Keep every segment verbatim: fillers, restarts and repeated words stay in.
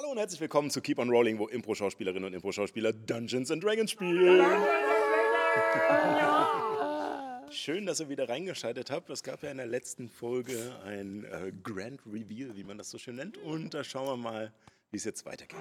Hallo und herzlich willkommen zu Keep on Rolling, wo Impro-Schauspielerinnen und Impro-Schauspieler Dungeons and Dragons spielen. Schön, dass ihr wieder reingeschaltet habt. Es gab ja in der letzten Folge ein äh, Grand Reveal, wie man das so schön nennt. Und da schauen wir mal, wie es jetzt weitergeht.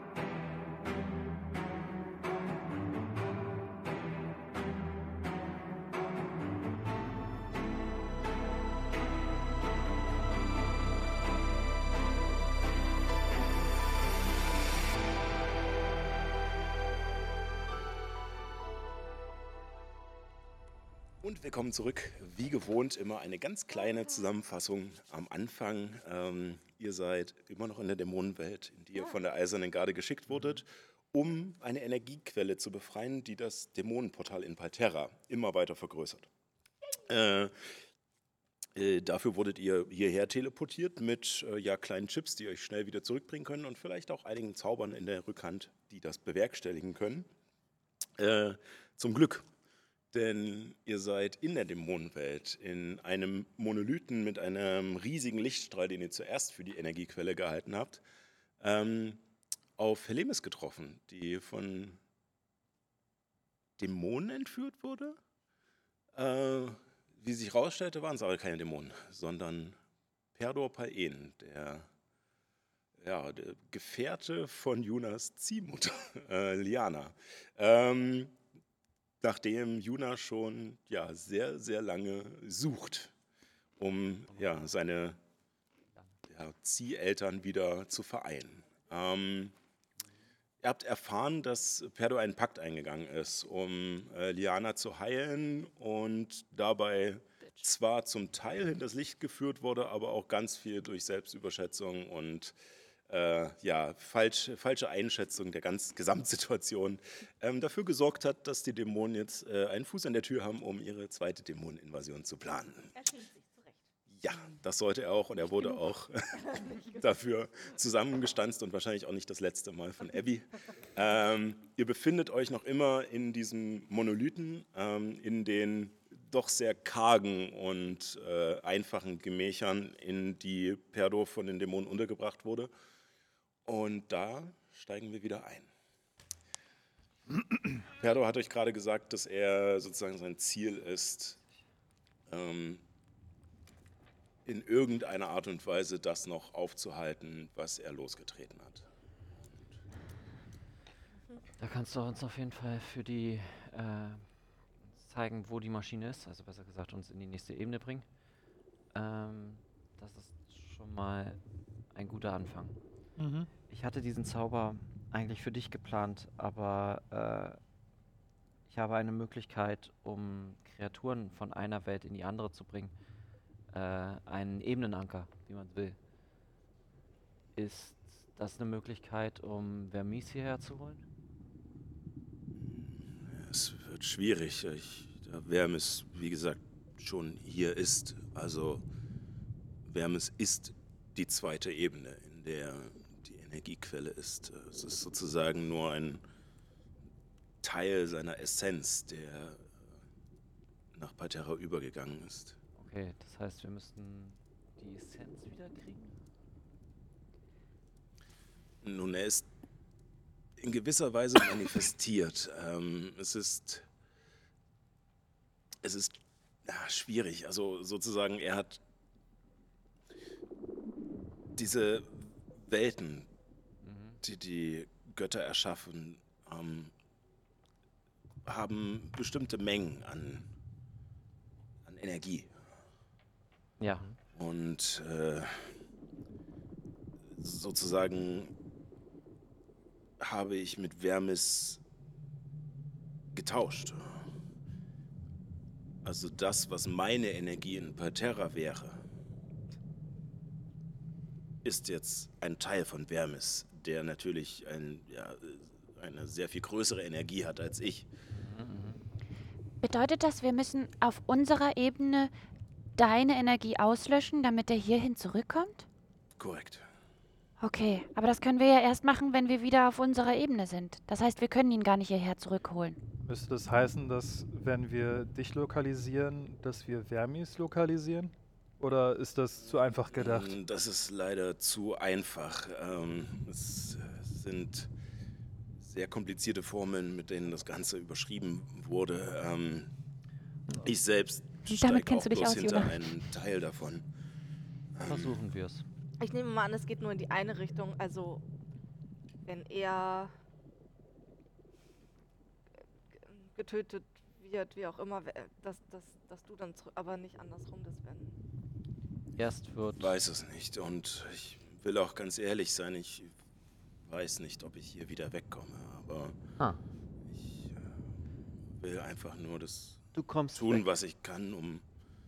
Und willkommen zurück. Wie gewohnt immer eine ganz kleine Zusammenfassung am Anfang. Ähm, ihr seid immer noch in der Dämonenwelt, in die ihr von der Eisernen Garde geschickt wurdet, um eine Energiequelle zu befreien, die das Dämonenportal in Palterra immer weiter vergrößert. Äh, äh, dafür wurdet ihr hierher teleportiert mit äh, ja, kleinen Chips, die euch schnell wieder zurückbringen können und vielleicht auch einigen Zaubern in der Rückhand, die das bewerkstelligen können. Äh, zum Glück. Denn ihr seid in der Dämonenwelt, in einem Monolithen mit einem riesigen Lichtstrahl, den ihr zuerst für die Energiequelle gehalten habt, ähm, auf Helemis getroffen, die von Dämonen entführt wurde. Äh, wie sich herausstellte, waren es aber keine Dämonen, sondern Perdor Pal-En, der, ja, der Gefährte von Junas Ziehmutter, äh, Liana. Ähm, Nachdem Juna schon ja, sehr, sehr lange sucht, um ja, seine ja, Zieheltern wieder zu vereinen. Ähm, ihr habt erfahren, dass Perdor einen Pakt eingegangen ist, um äh, Liana zu heilen und dabei zwar zum Teil hinters Licht geführt wurde, aber auch ganz viel durch Selbstüberschätzung und Äh, ja, falsch, falsche Einschätzung der ganzen Gesamtsituation ähm, dafür gesorgt hat, dass die Dämonen jetzt äh, einen Fuß an der Tür haben, um ihre zweite Dämoneninvasion zu planen. Er schämt sich zurecht. Ja, das sollte er auch und er wurde auch dafür zusammengestanzt und wahrscheinlich auch nicht das letzte Mal von Abby. Ähm, ihr befindet euch noch immer in diesem Monolithen, ähm, in den doch sehr kargen und äh, einfachen Gemächern, in die Perdor von den Dämonen untergebracht wurde. Und da steigen wir wieder ein. Perdor hat euch gerade gesagt, dass er sozusagen sein Ziel ist, ähm, in irgendeiner Art und Weise das noch aufzuhalten, was er losgetreten hat. Da kannst du uns auf jeden Fall für die äh, zeigen, wo die Maschine ist, also besser gesagt uns in die nächste Ebene bringen. Ähm, das ist schon mal ein guter Anfang. Mhm. Ich hatte diesen Zauber eigentlich für dich geplant, aber äh, ich habe eine Möglichkeit, um Kreaturen von einer Welt in die andere zu bringen. Äh, einen Ebenenanker, wie man will. Ist das eine Möglichkeit, um Vermis hierher zu holen? Es wird schwierig, ich, da Vermis, wie gesagt, schon hier ist. Also Vermis ist die zweite Ebene, in der die Energiequelle ist. Es ist sozusagen nur ein Teil seiner Essenz, der nach Palterra übergegangen ist. Okay, das heißt, wir müssten die Essenz wieder kriegen? Nun, er ist in gewisser Weise manifestiert. ähm, es ist, es ist ja, schwierig. Also sozusagen, er hat diese Welten, Mhm. die die Götter erschaffen, ähm, haben bestimmte Mengen an, an Energie. Ja. Und äh, sozusagen habe ich mit Vermis getauscht. Also das, was meine Energie in Palterra wäre, ist jetzt ein Teil von Vermis, der natürlich ein, ja, eine sehr viel größere Energie hat als ich. Bedeutet das, wir müssen auf unserer Ebene deine Energie auslöschen, damit er hierhin zurückkommt? Korrekt. Okay, aber das können wir ja erst machen, wenn wir wieder auf unserer Ebene sind. Das heißt, wir können ihn gar nicht hierher zurückholen. Müsste das heißen, dass wenn wir dich lokalisieren, dass wir Vermis lokalisieren? Oder ist das zu einfach gedacht? Das ist leider zu einfach. Ähm, es Das sind sehr komplizierte Formeln, mit denen das Ganze überschrieben wurde. Ähm, ich selbst Und damit steige kennst auch du dich bloß aus, hinter Juna. einen Teil davon. Versuchen wir es. Ich nehme mal an, es geht nur in die eine Richtung. Also, wenn er getötet wird, wie auch immer, we- dass, dass, dass du dann zurück, aber nicht andersrum, das wenn. Erst wird. Ich weiß es nicht und ich will auch ganz ehrlich sein, ich weiß nicht, ob ich hier wieder wegkomme, aber Ah, ich äh, will einfach nur das du kommst tun, weg. was ich kann, um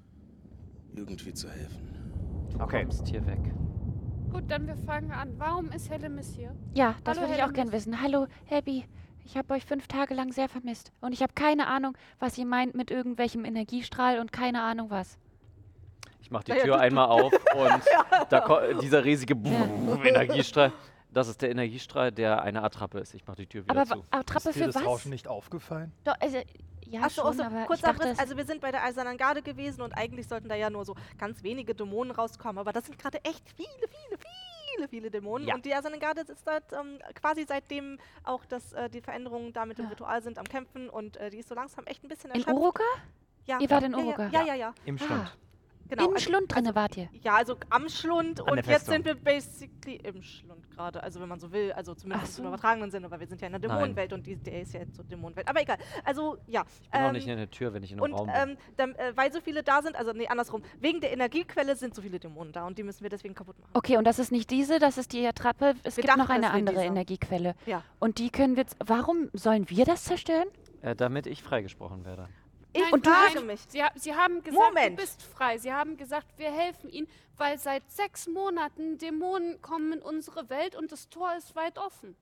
irgendwie zu helfen. Du Okay. kommst hier weg. Gut, dann wir fangen an. Warum ist Hellemis hier? Ja, das Hallo, würde ich auch Hellemis. gern wissen. Hallo, Abby. Ich habe euch fünf Tage lang sehr vermisst. Und ich habe keine Ahnung, was ihr meint mit irgendwelchem Energiestrahl und keine Ahnung was. Ich mach die Naja, Tür du- einmal auf und da ko- dieser riesige Ja. Energiestrahl. Das ist der Energiestrahl, der eine Attrappe ist. Ich mach die Tür wieder Aber zu. wa- Attrappe Ist dir für das was? Rauschen nicht aufgefallen? Doch, also, ja, Achso, schon, achso, aber ich kurz dachte, Abriss. es- Also wir sind bei der Eisernen Garde gewesen und eigentlich sollten da ja nur so ganz wenige Dämonen rauskommen. Aber das sind gerade echt viele, viele, viele, viele Dämonen. Ja. Und die Eisernen Garde ist dort ähm, quasi seitdem auch das, äh, die Veränderungen da mit dem Ja. Ritual sind am Kämpfen. Und äh, die ist so langsam echt ein bisschen in erschöpft. Uruka? Ja. Ihr wart in ja, ja, Uruka? Ja, ja, ja. Im Ah, Schlund. Genau. Im also- Schlund drinne wart ihr. Ja, also am Schlund An und der jetzt Festung. sind wir basically im Schlund gerade, also wenn man so will, also zumindest Ach so. im übertragenen Sinne, weil wir sind ja in der Nein. Dämonenwelt und die, der ist ja jetzt so Dämonenwelt. Aber egal, also ja. Ich bin auch ähm, nicht in der Tür, wenn ich in einem Und Raum bin. ähm, dann, äh, weil so viele da sind, also nee, andersrum, wegen der Energiequelle sind so viele Dämonen da und die müssen wir deswegen kaputt machen. Okay, und das ist nicht diese, das ist die Attrappe. Es Wir gibt noch dachten, eine es wäre andere diese. Energiequelle. Ja. Und die können wir. z- Warum sollen wir das zerstören? Äh, damit ich freigesprochen werde. Ich Nein, Und du- frage nein, mich. Sie, ha- Sie haben gesagt, Moment. du bist frei. Sie haben gesagt, wir helfen Ihnen, weil seit sechs Monaten Dämonen kommen in unsere Welt und das Tor ist weit offen.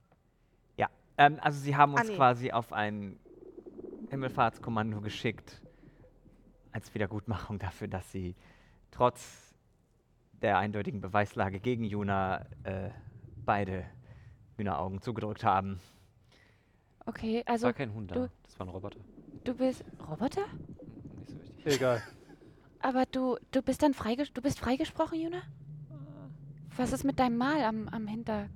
Ja, ähm, also sie haben Ah, uns nee. quasi auf ein Himmelfahrtskommando geschickt als Wiedergutmachung dafür, dass sie trotz der eindeutigen Beweislage gegen Juna äh, beide Hühneraugen zugedrückt haben. Okay, Das also war kein Hund da, du- das war ein Roboter. du bist. Roboter? Nicht so wichtig. Egal. Aber du, du bist dann freiges du bist freigesprochen, Juna? Was ist mit deinem Mal am, am Hinter...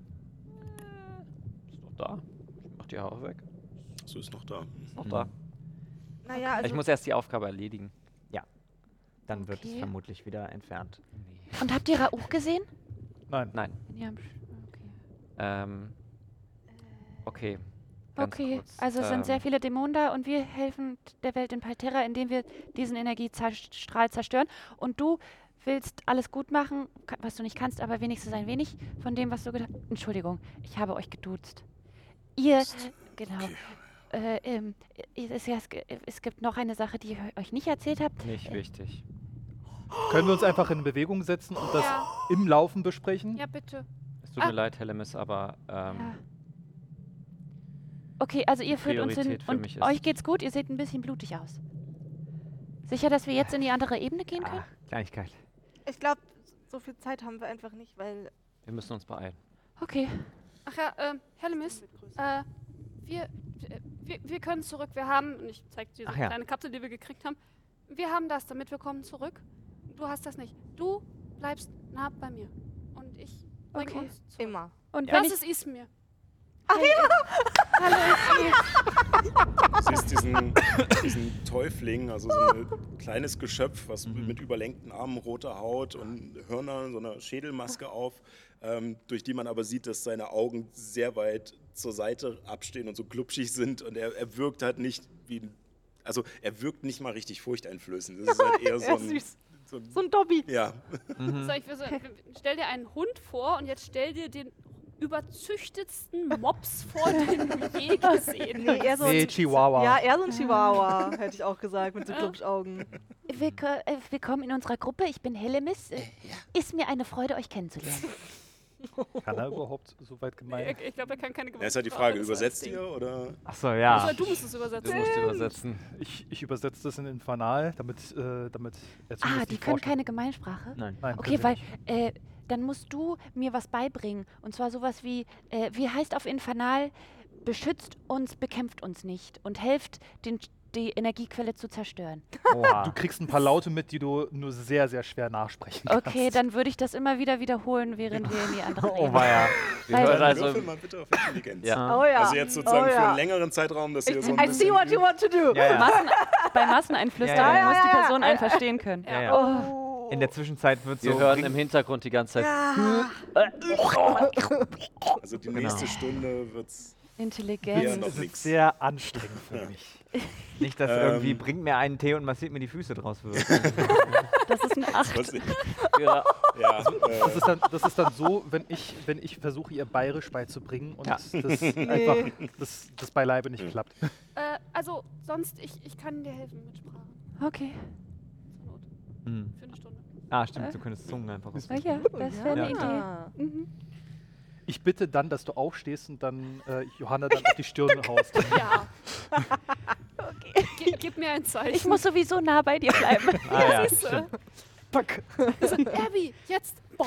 Ist noch da. Ich mach die Haare weg. So ist noch da. Ist noch da. Naja, also ich muss erst die Aufgabe erledigen. Dann wird es Okay. vermutlich wieder entfernt. Nee. Und habt ihr Rauch gesehen? Nein. Nein. In ihrem Sch- Okay. Ähm. Okay. Ganz Okay, kurz, also es sind sehr ähm, viele Dämonen da und wir helfen der Welt in Palterra, indem wir diesen Energiestrahl zerstören. Und du willst alles gut machen, ka- was du nicht kannst, aber wenigstens ein wenig von dem, was du getan hast. Entschuldigung, ich habe euch geduzt. Ihr, genau. Okay. Äh, ähm, es, ist ja, es, ge- es gibt noch eine Sache, die ich euch nicht erzählt habe. Nicht wichtig. Können wir uns einfach in Bewegung setzen und das Ja. im Laufen besprechen? Ja, bitte. Es tut Ah. mir leid, Hellemis, aber ähm, Ja. Okay, also ihr führt uns hin Priorität für und mich ist- euch geht's gut, ihr seht ein bisschen blutig aus. Sicher, dass wir jetzt in die andere Ebene gehen können? Ah, Kleinigkeit. ich glaube, so viel Zeit haben wir einfach nicht, weil wir müssen uns beeilen. Okay. Ach ja, ähm, Hellemis, äh, wir, wir, wir können zurück. Wir haben, und ich zeig dir diese Ach ja. kleine Kapsel, die wir gekriegt haben. Wir haben das, damit wir kommen zurück. Du hast das nicht. Du bleibst nah bei mir. Und ich bring Okay. uns zurück. immer. Und wenn Das ich ist Ismir. Hallo, Ismir. Du siehst diesen, diesen Täufling, also so ein kleines Geschöpf, was Mhm. mit überlängten Armen, roter Haut und Hörnern, so einer Schädelmaske auf, ähm, durch die man aber sieht, dass seine Augen sehr weit zur Seite abstehen und so glubschig sind und er, er wirkt halt nicht wie, ein- also er wirkt nicht mal richtig furchteinflößend. Das ist halt eher so Er ein, ist süß. so ein So ein Dobby. ja. Mhm. So, ich will so, stell dir einen Hund vor und jetzt stell dir den überzüchtetsten Mops vor, den du je gesehen Nee, eher hast. so Nee, ein Chihuahua. Ja, eher so ein Chihuahua, hätte ich auch gesagt, mit so Ja. Glubschaugen. Willko äh, willkommen in unserer Gruppe. Ich bin Hellemis. Äh, Ist mir eine Freude, euch kennenzulernen. Kann er überhaupt so weit gemeint? Ich, ich glaube, er kann keine Ja, ist halt die Gemeinsprache, Frage, das übersetzt heißt ihr oder? Achso, ja. Also, du musst es Du übersetzen. musst übersetzen. Ich, ich übersetze das in Infernal, damit, äh, damit er Ah, zumindest die nicht können forschen- keine Gemeinsprache? Nein. Nein, Okay, können weil sie nicht. äh, dann musst du mir was beibringen. Und zwar sowas wie, äh, wie heißt auf Infernal, beschützt uns, bekämpft uns nicht und helft den, die Energiequelle zu zerstören. Oha. Du kriegst ein paar Laute mit, die du nur sehr, sehr schwer nachsprechen kannst. Okay, dann würde ich das immer wieder wiederholen, während wir in die andere Oh Ebene weia. Wir Weil- hören Dann also würfel mal bitte auf Intelligenz. Ja. Oh ja. Also jetzt sozusagen oh für ja. einen längeren Zeitraum, dass ihr so ein I see bisschen... what you want to do. Ja, ja. Massen, bei Masseneinflüsterung Ja, ja, ja, muss die ja, ja. Person einen verstehen können. Ja, ja. Oh. In der Zwischenzeit wird wir so. hören bring- im Hintergrund die ganze Zeit. Ja. Also die nächste Stunde wird's... Ja, Intelligenz. noch Das ist nix. sehr anstrengend für mich. Nicht, dass Ähm. irgendwie bringt mir einen Tee und massiert mir die Füße draus wird. Das ist ein acht. Was ich, Ja. ja, Das äh, ist dann, das ist dann so, wenn ich, wenn ich versuche, ihr Bayerisch beizubringen und Ja. das einfach das, das beileibe nicht klappt. Äh, also, sonst, ich, ich kann dir helfen mit Sprache. Okay. Zur Not. Hm. Für eine Stunde. Ah, stimmt, du könntest Zungen einfach raus. Ah ja, das wäre eine Ja. Idee. Mhm. Ich bitte dann, dass du aufstehst und dann äh, Johanna dann auf die Stirn haust. Ja. Ge gib mir ein Zeichen. Ich muss sowieso nah bei dir bleiben. Ah ja, Siehste. stimmt. Fuck. Abby, jetzt. Boah.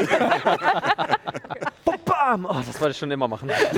Bam! Oh, das wollte ich schon immer machen. Das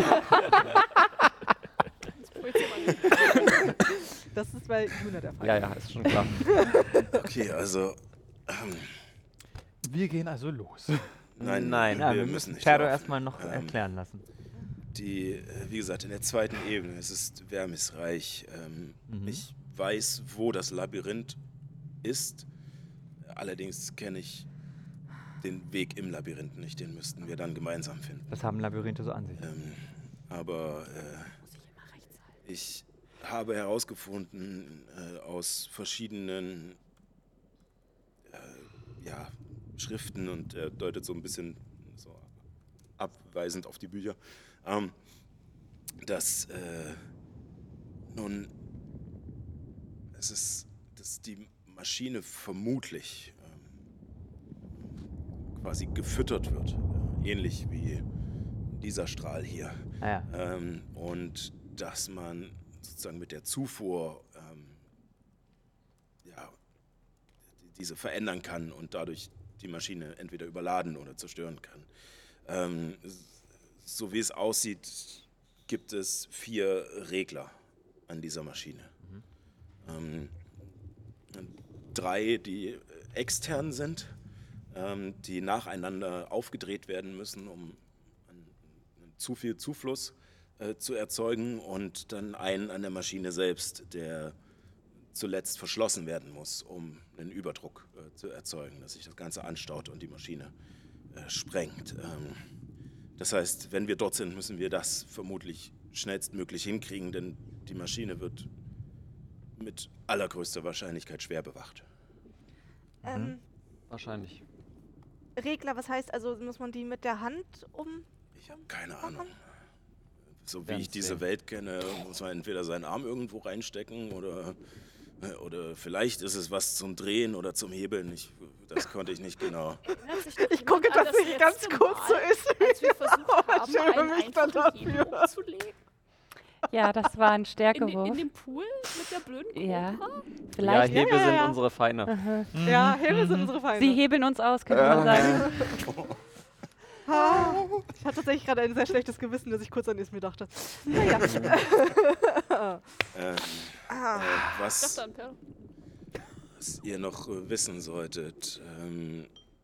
projizier mal. Das ist bei Juna der Fall. Ja, ja, ist schon klar. okay, also... Ähm, Wir gehen also los. nein, Nein, Ja, wir, müssen nicht Perdo laufen. erstmal noch Ähm, erklären lassen. Die, äh, wie gesagt, in der zweiten Ebene, es ist Vermisreich. Ähm, Mhm. Ich weiß, wo das Labyrinth ist. Allerdings kenne ich den Weg im Labyrinth nicht. Den müssten wir dann gemeinsam finden. Das haben Labyrinthe so an sich. Ähm, aber äh, ich habe herausgefunden, äh, aus verschiedenen äh, ja, Schriften, und er deutet so ein bisschen so abweisend auf die Bücher, ähm, dass äh, nun es ist, dass die Maschine vermutlich ähm, quasi gefüttert wird, äh, ähnlich wie dieser Strahl hier. Ah, ja. Ähm, und dass man sozusagen mit der Zufuhr ähm, ja, diese verändern kann und dadurch die Maschine entweder überladen oder zerstören kann. Ähm, so wie es aussieht, gibt es vier Regler an dieser Maschine. Ähm, drei, die extern sind, ähm, die nacheinander aufgedreht werden müssen, um zu viel Zufluss äh, zu erzeugen, und dann einen an der Maschine selbst, der zuletzt verschlossen werden muss, um einen Überdruck äh, zu erzeugen, dass sich das Ganze anstaut und die Maschine äh, sprengt. Ähm, das heißt, wenn wir dort sind, müssen wir das vermutlich schnellstmöglich hinkriegen, denn die Maschine wird mit allergrößter Wahrscheinlichkeit schwer bewacht. Ähm, Wahrscheinlich. Regler, was heißt also, muss man die mit der Hand um... Ich habe keine Ahnung. So wie Werden ich diese sehen. Welt kenne, muss man entweder seinen Arm irgendwo reinstecken oder, oder vielleicht ist es was zum Drehen oder zum Hebeln. Ich, das konnte ich nicht genau. Erinnert sich doch Ich jemand gucke, an dass das ich ganz letzte kurz so Mal, ist. als wir versucht haben, schäme einen mich dann einfachen Hebel dafür. umzulegen. Ja, das war ein In, in Stärkewurf. dem Pool mit der blöden Ja. Cobra? Ja, Vielleicht. Hebel ja, sind ja. unsere Feinde. Ja, Hebel sind unsere Feinde. Sie hebeln uns aus, könnte man sagen. Ah, ich hatte tatsächlich gerade ein sehr schlechtes Gewissen, dass ich kurz an Ismir dachte. Naja. Ähm, Ah. äh, Ich was, dachte an Perl. was ihr noch äh, wissen solltet, ähm,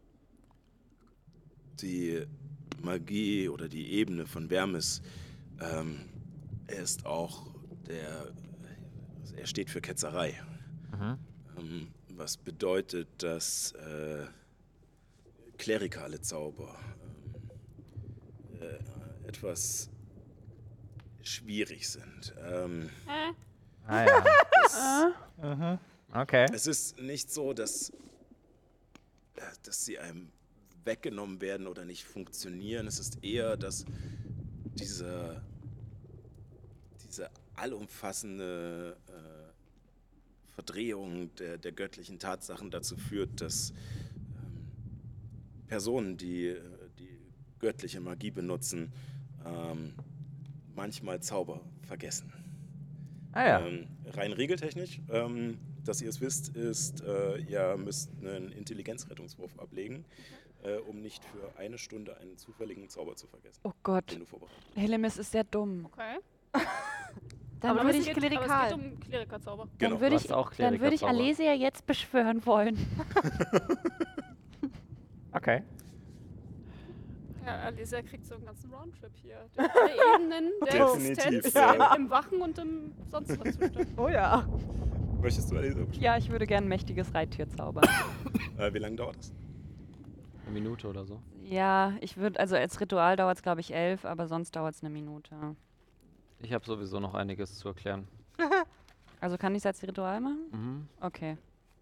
die Magie oder die Ebene von Vermis, ähm, er ist auch der, also er steht für Ketzerei. Mhm. Ähm, was bedeutet, dass äh, klerikale Zauber ähm, äh, etwas schwierig sind. Ähm, Äh, Ah ja. es, Mhm. Okay. es ist nicht so, dass, äh, dass sie einem weggenommen werden oder nicht funktionieren. Es ist eher, dass diese, diese allumfassende äh, Verdrehung der, der göttlichen Tatsachen dazu führt, dass ähm, Personen, die, äh, die göttliche Magie benutzen, ähm, manchmal Zauber vergessen. Ah ja. Ähm, rein regeltechnisch, ähm, dass ihr es wisst, ist, äh, ihr müsst einen Intelligenzrettungswurf ablegen, äh, um nicht für eine Stunde einen zufälligen Zauber zu vergessen, Oh Gott, den du vorbereitet hast. Helemis ist sehr dumm. okay. Dann Aber du würde bist ich, nicht Aber es klerikal. geht um Klerikerzauber. dann Genau. würde Du ich, hast auch dann würde ich Klerikerzauber. Alesia jetzt beschwören wollen. Okay. Ja, Alesia kriegt so einen ganzen Roundtrip hier. Der hat alle Ebenen der Definitiv, Existenz ja. im, im Wachen und im sonst was Zustand. Oh ja. Möchtest du Alisa beschwören? Ja, ich würde gern ein mächtiges Reittier zaubern. Äh, wie lange dauert das? Eine Minute oder so. Ja, ich würde, also als Ritual dauert es glaube ich elf, aber sonst dauert es eine Minute. Ich habe sowieso noch einiges zu erklären. Also kann ich es als Ritual machen? Mhm. Okay.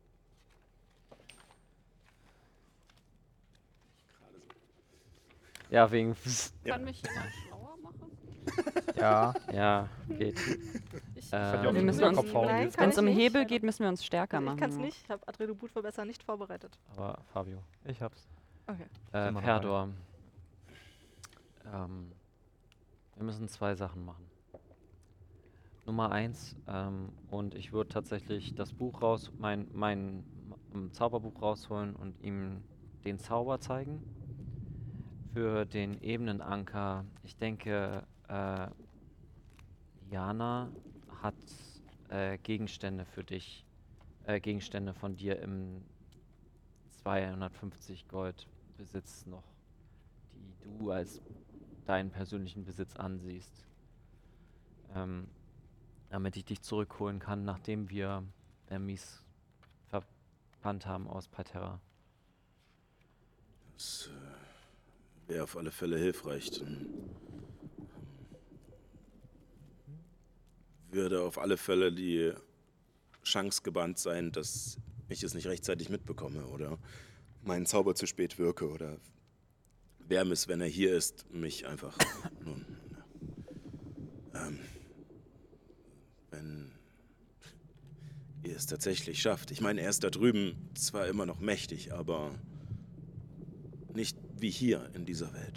Ja, wegen. Ja. Kann mich jemand schlauer machen? Ja. Ja, geht. Ich, Äh, kann dir auf Wir den müssen Hinterkopf uns- hauen. Nein, jetzt. kann Wenn ich es um nicht. Hebel geht, müssen wir uns stärker Also machen. ich kann es nicht. Ich habe Attribut für besser nicht vorbereitet. Aber Fabio. Ich hab's. Okay. Äh, Immer noch Perdor. Ähm, wir müssen zwei Sachen machen. Nummer eins, ähm, und ich würde tatsächlich das Buch raus, mein, mein m- Zauberbuch rausholen und ihm den Zauber zeigen. Für den Ebenenanker, ich denke, äh, Liana hat äh, Gegenstände für dich, äh, Gegenstände von dir im zweihundertfünfzig Gold Besitz noch, die du als deinen persönlichen Besitz ansiehst. Ähm, damit ich dich zurückholen kann, nachdem wir Mies verbannt haben aus Parterra. Das äh, wäre auf alle Fälle hilfreich. Dann würde auf alle Fälle die Chance gebannt sein, dass ich es nicht rechtzeitig mitbekomme oder meinen Zauber zu spät wirke oder Vermis, wenn er hier ist, mich einfach nun, ähm, wenn ihr es tatsächlich schafft. Ich meine, er ist da drüben zwar immer noch mächtig, aber nicht wie hier in dieser Welt.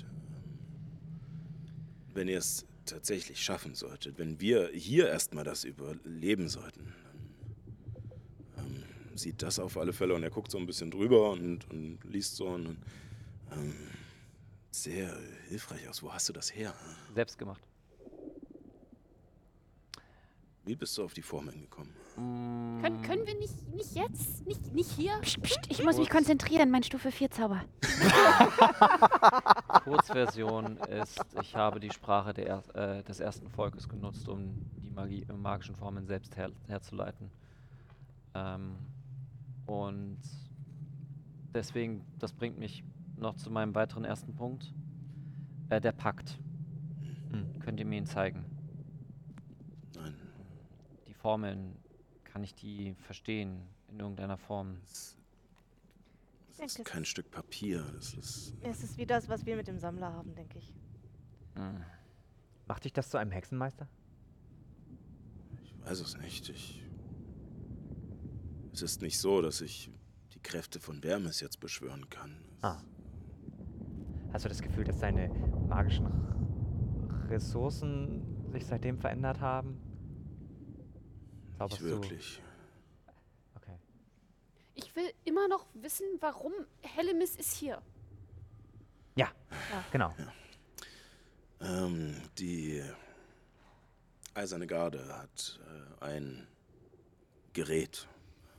Wenn ihr es tatsächlich schaffen solltet, wenn wir hier erstmal das überleben sollten, dann ähm, sieht das auf alle Fälle, und er guckt so ein bisschen drüber und, und liest so, und, ähm, sehr hilfreich aus. Wo hast du das her? Selbst gemacht. Wie bist du auf die Formeln gekommen? Können, können wir nicht, nicht jetzt? Nicht, nicht hier? Psst, psst, ich muss mich konzentrieren, mein Stufe vier Zauber. Kurzversion ist, ich habe die Sprache der, er- äh, des ersten Volkes genutzt, um die Magie, äh, magischen Formeln selbst her, herzuleiten. Ähm, und deswegen, das bringt mich noch zu meinem weiteren ersten Punkt. Äh, der Pakt. Hm. Könnt ihr mir ihn zeigen? Nein, Die Formeln, kann ich die verstehen in irgendeiner Form? es, es denke, ist es kein Stück Papier. Es ist, Es ist wie das, was wir mit dem Sammler haben, denke ich. Hm. Macht dich das zu einem Hexenmeister? ich weiß es nicht. Ich, es ist nicht so, dass ich die Kräfte von Vermis jetzt beschwören kann. Es, Ah. Hast du das Gefühl, dass deine magischen R- Ressourcen sich seitdem verändert haben? Zauberst Nicht du- wirklich. Okay. Ich will immer noch wissen, warum Hellemis ist hier. Ja, genau. Ähm, die Eiserne Garde hat äh, ein Gerät,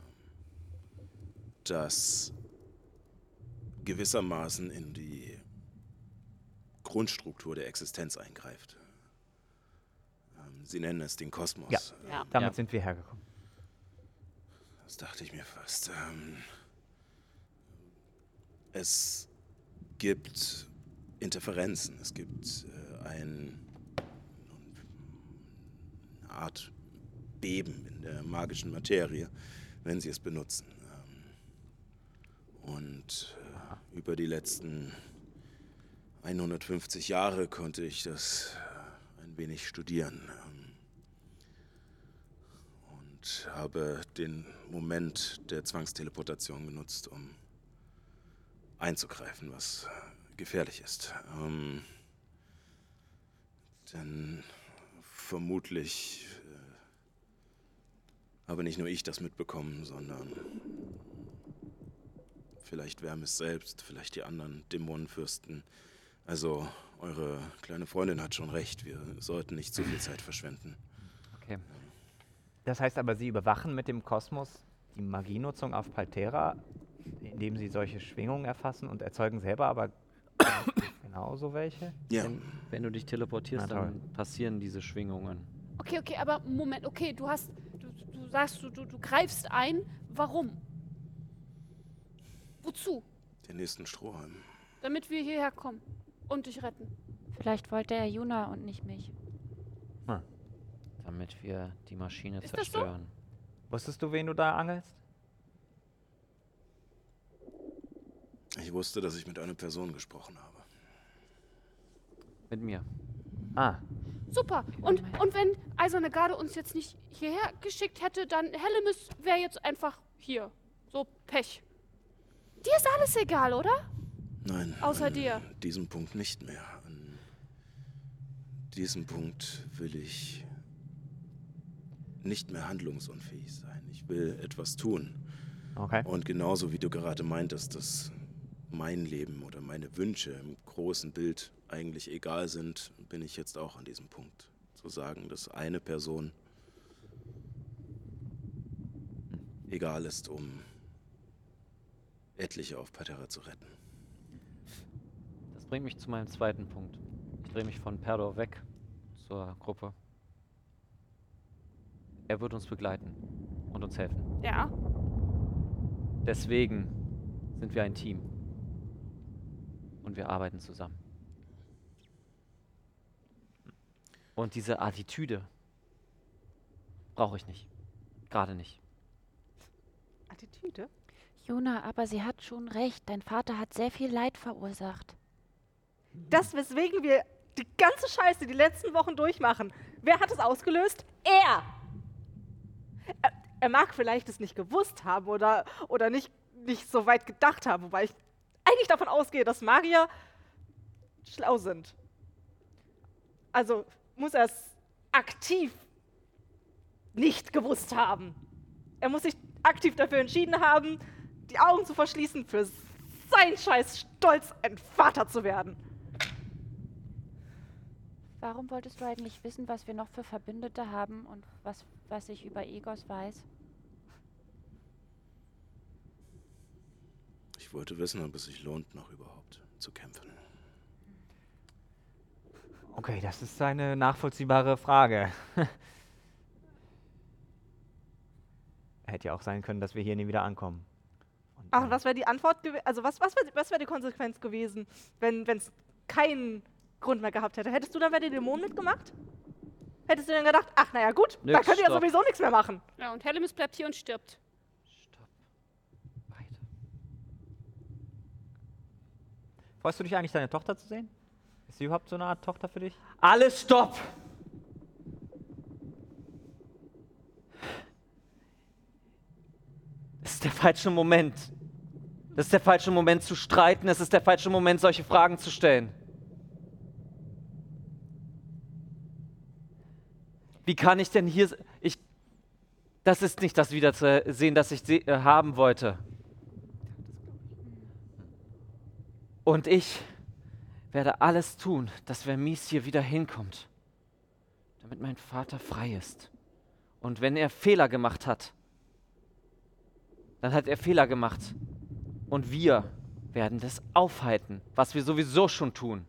das gewissermaßen in die Grundstruktur der Existenz eingreift. Ähm, Sie nennen es den Kosmos. Ja. Äh, Ja. Damit Ja. sind wir hergekommen. Das dachte ich mir fast. Ähm, es gibt Interferenzen, es gibt äh, ein, eine Art Beben in der magischen Materie, wenn Sie es benutzen. Ähm, und äh, über die letzten hundertfünfzig Jahre konnte ich das äh, ein wenig studieren. Ähm, und habe den Moment der Zwangsteleportation genutzt, um einzugreifen, was gefährlich ist. Ähm, denn vermutlich äh, habe nicht nur ich das mitbekommen, sondern vielleicht Vermis selbst, vielleicht die anderen Dämonenfürsten. Also, eure kleine Freundin hat schon recht, wir sollten nicht zu viel Zeit verschwenden. Okay. Okay. Das heißt aber, Sie überwachen mit dem Kosmos die Magienutzung auf Paltera, indem Sie solche Schwingungen erfassen und erzeugen selber aber genauso welche? Ja, Wenn, wenn du dich teleportierst, Na toll. dann passieren diese Schwingungen. Okay, okay, aber Moment, okay, du hast, du, du sagst, du, du, du greifst ein. Warum? Wozu? den nächsten Strohhalm. Damit wir hierher kommen und dich retten. Vielleicht wollte er Juna und nicht mich. Damit wir die Maschine Ist das so? zerstören. Wusstest du, wen du da angelst? Ich wusste, dass ich mit einer Person gesprochen habe. Mit mir. Ah, Super. Und, und wenn Eiserne Garde uns jetzt nicht hierher geschickt hätte, dann Hellemis wäre jetzt einfach hier. So Pech. Dir ist alles egal, oder? Nein, Außer an dir. diesem Punkt nicht mehr. An diesem Punkt will ich nicht mehr handlungsunfähig sein. Ich will etwas tun. okay. Und genauso wie du gerade meintest, dass mein Leben oder meine Wünsche im großen Bild eigentlich egal sind, bin ich jetzt auch an diesem Punkt. Zu sagen, dass eine Person egal ist, um etliche auf Paltera zu retten. Das bringt mich zu meinem zweiten Punkt. Ich drehe mich von Perdor weg zur Gruppe. Er wird uns begleiten und uns helfen. Ja. Deswegen sind wir ein Team. Und wir arbeiten zusammen. Und diese Attitüde brauche ich nicht. Gerade nicht. Attitüde? Juna, aber sie hat schon recht. Dein Vater hat sehr viel Leid verursacht. Das, weswegen wir die ganze Scheiße die letzten Wochen durchmachen. Wer hat es ausgelöst? Er! Er, er mag vielleicht es nicht gewusst haben oder, oder nicht, nicht so weit gedacht haben, wobei ich eigentlich davon ausgehe, dass Magier schlau sind. Also muss er es aktiv nicht gewusst haben. Er muss sich aktiv dafür entschieden haben, die Augen zu verschließen, für seinen Scheiß stolz ein Vater zu werden. Warum wolltest du eigentlich wissen, was wir noch für Verbündete haben und was, was ich über Egos weiß? Ich wollte wissen, ob es sich lohnt, noch überhaupt zu kämpfen. Okay, das ist eine nachvollziehbare Frage. Hätte ja auch sein können, dass wir hier nie wieder ankommen. Und, Ach, äh, was wäre die Antwort gewesen? Also was, was wäre was wär die Konsequenz gewesen, wenn es keinen Grund mehr gehabt hätte? Hättest du dann bei den Dämonen mitgemacht? Hättest du dann gedacht, ach naja gut, Nix, da könnt ihr ja stopp. sowieso nichts mehr machen. Ja, und Hellemis bleibt hier und stirbt. Stopp. Weiter. Freust du dich eigentlich, deine Tochter zu sehen? Ist sie überhaupt so eine Art Tochter für dich? Alles stopp! Es ist der falsche Moment. Das ist der falsche Moment zu streiten. Es ist der falsche Moment, solche Fragen zu stellen. Wie kann ich denn hier... s- Ich, das ist nicht das Wiedersehen, das ich se- äh, haben wollte. Und ich werde alles tun, dass Vermis hier wieder hinkommt, damit mein Vater frei ist. Und wenn er Fehler gemacht hat, dann hat er Fehler gemacht. Und wir werden das aufhalten, was wir sowieso schon tun.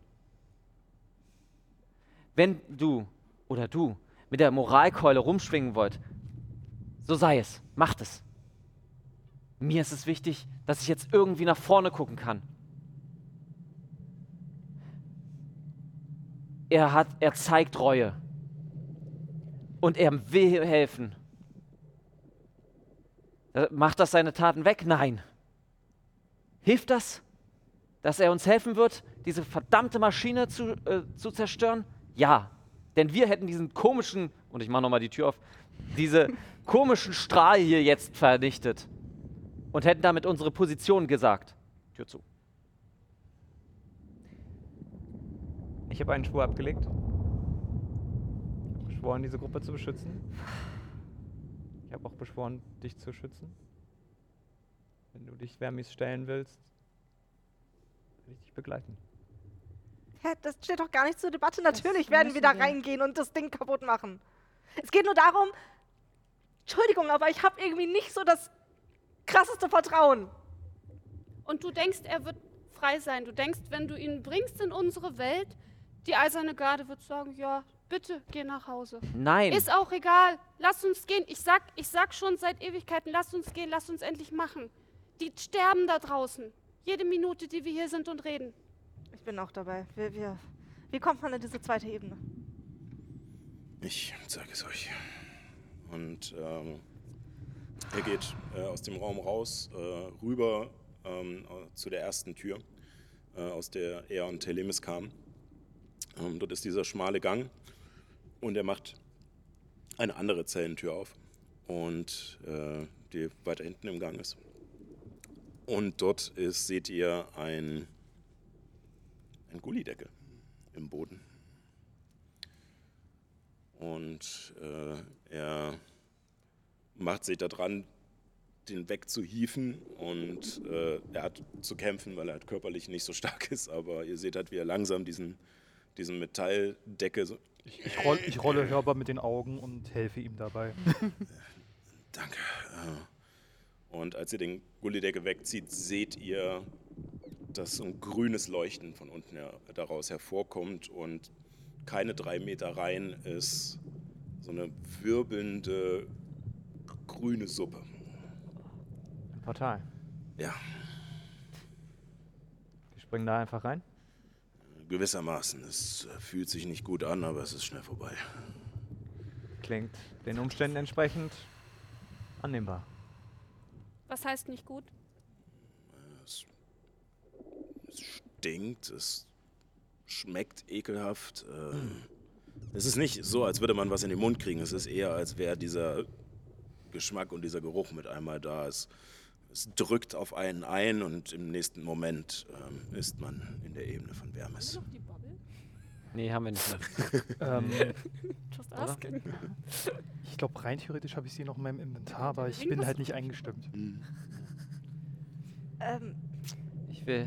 Wenn du oder du mit der Moralkeule rumschwingen wollt, so sei es, macht es. Mir ist es wichtig, dass ich jetzt irgendwie nach vorne gucken kann. Er hat, er zeigt Reue. Und er will helfen. Äh, Macht das seine Taten weg? Nein. Hilft das, dass er uns helfen wird, diese verdammte Maschine zu, äh, zu zerstören? Ja. Denn wir hätten diesen komischen, und ich mache nochmal die Tür auf, diese komischen Strahl hier jetzt vernichtet. Und hätten damit unsere Position gesagt. Tür zu. Ich habe einen Schwur abgelegt. Ich habe beschworen, diese Gruppe zu beschützen. Ich habe auch beschworen, dich zu schützen. Wenn du dich Vermis stellen willst, will ich dich begleiten. Ja, das steht doch gar nicht zur Debatte. Natürlich werden wir müssen da wir. reingehen und das Ding kaputt machen. Es geht nur darum, Entschuldigung, aber ich habe irgendwie nicht so das krasseste Vertrauen. Und du denkst, er wird frei sein. Du denkst, wenn du ihn bringst in unsere Welt, die Eiserne Garde wird sagen, ja, bitte, geh nach Hause. Nein. Ist auch egal. Lass uns gehen. Ich sag, ich sag schon seit Ewigkeiten, lass uns gehen, lass uns endlich machen. Die sterben da draußen. Jede Minute, die wir hier sind und reden. Ich bin auch dabei. Wir, wir, wie kommt man in diese zweite Ebene? Ich zeige es euch. Und ähm, er geht äh, aus dem Raum raus, äh, rüber ähm, zu der ersten Tür, äh, aus der er und Telemis kamen. Ähm, dort ist dieser schmale Gang und er macht eine andere Zellentür auf, und äh, die weiter hinten im Gang ist. Und dort ist, seht ihr ein, ein Gullideckel im Boden. Und äh, er macht sich da dran, den wegzuhieven, und äh, er hat zu kämpfen, weil er halt körperlich nicht so stark ist, aber ihr seht halt, wie er langsam diesen, diesen Metalldeckel so... Ich, ich, roll, ich rolle hörbar mit den Augen und helfe ihm dabei. Danke. Und als ihr den Gullideckel wegzieht, seht ihr, dass so ein grünes Leuchten von unten her, daraus hervorkommt, und keine drei Meter rein ist so eine wirbelnde grüne Suppe. Ein Portal. Ja, Wir springen da einfach rein. gewissermaßen. Es äh, fühlt sich nicht gut an, aber es ist schnell vorbei. Klingt den Umständen entsprechend annehmbar. Was heißt nicht gut? Es, es stinkt, es schmeckt ekelhaft. Ähm, es ist nicht so, als würde man was in den Mund kriegen. Es ist eher, als wäre dieser Geschmack und dieser Geruch mit einmal da. Es, es drückt auf einen ein, und im nächsten Moment ähm, ist man in der Ebene von Vermis. Noch die Bubble? Nee, haben wir nicht mehr. ähm, Just asking. ich glaube, rein theoretisch habe ich sie noch in meinem Inventar, aber ich bin Irgendwas- halt nicht eingestimmt. Hm. Ähm, Ich will.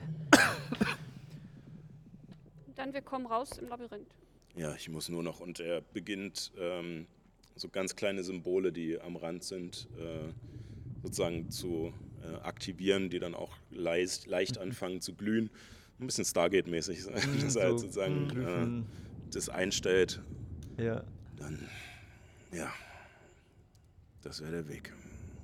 Dann wir kommen raus im Labyrinth. Ja, ich muss nur noch, und er beginnt ähm, so ganz kleine Symbole, die am Rand sind, äh, sozusagen zu äh, aktivieren, die dann auch leicht, leicht anfangen zu glühen. Ein bisschen Stargate-mäßig, dass er halt So sozusagen Glyphen. äh, das einstellt. Ja. Dann, ja, das wäre der Weg.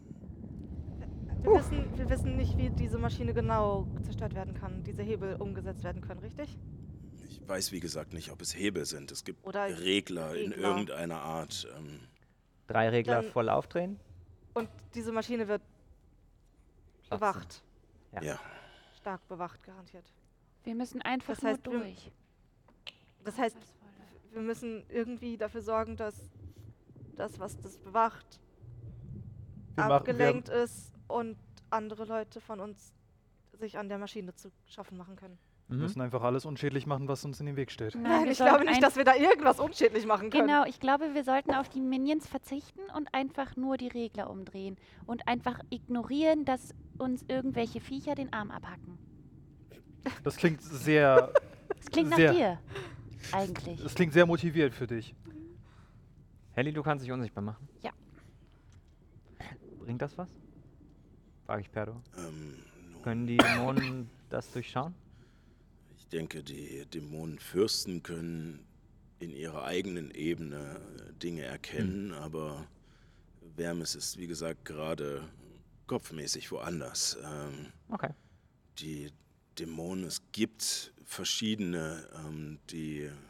wir, wissen, wir wissen nicht, wie diese Maschine genau zerstört werden kann, diese Hebel umgesetzt werden können, richtig? Ich weiß, wie gesagt, nicht, ob es Hebel sind. Es gibt Oder Regler, in Regler. irgendeiner Art. Ähm, Drei Regler Dann- voll aufdrehen. Und diese Maschine wird Platzen. bewacht, Ja. ja. stark bewacht, garantiert. Wir müssen einfach Das heißt, nur wir- durch. Das heißt, Was soll wir müssen irgendwie dafür sorgen, dass das, was das bewacht, Wir machen- wir- abgelenkt ist und andere Leute von uns sich an der Maschine zu schaffen machen können. Wir Mhm. müssen einfach alles unschädlich machen, was uns in den Weg steht. Nein, Nein, wir ich glaube sollten nicht, ein- dass wir da irgendwas unschädlich machen können. Genau, ich glaube, wir sollten auf die Minions verzichten und einfach nur die Regler umdrehen und einfach ignorieren, dass uns irgendwelche Viecher den Arm abhacken. Das klingt sehr, Das klingt nach Sehr. dir, eigentlich. das klingt sehr motiviert für dich. Helly, du kannst dich unsichtbar machen. Ja. Bringt das was? Frage ich Perdo. Ähm, nun, Können die Dämonen das durchschauen? Ich denke, die Dämonenfürsten können in ihrer eigenen Ebene äh, Dinge erkennen, aber Vermis ist, wie gesagt, gerade kopfmäßig woanders. Ähm, Okay. die Dämonen, es gibt verschiedene, ähm, die ähm,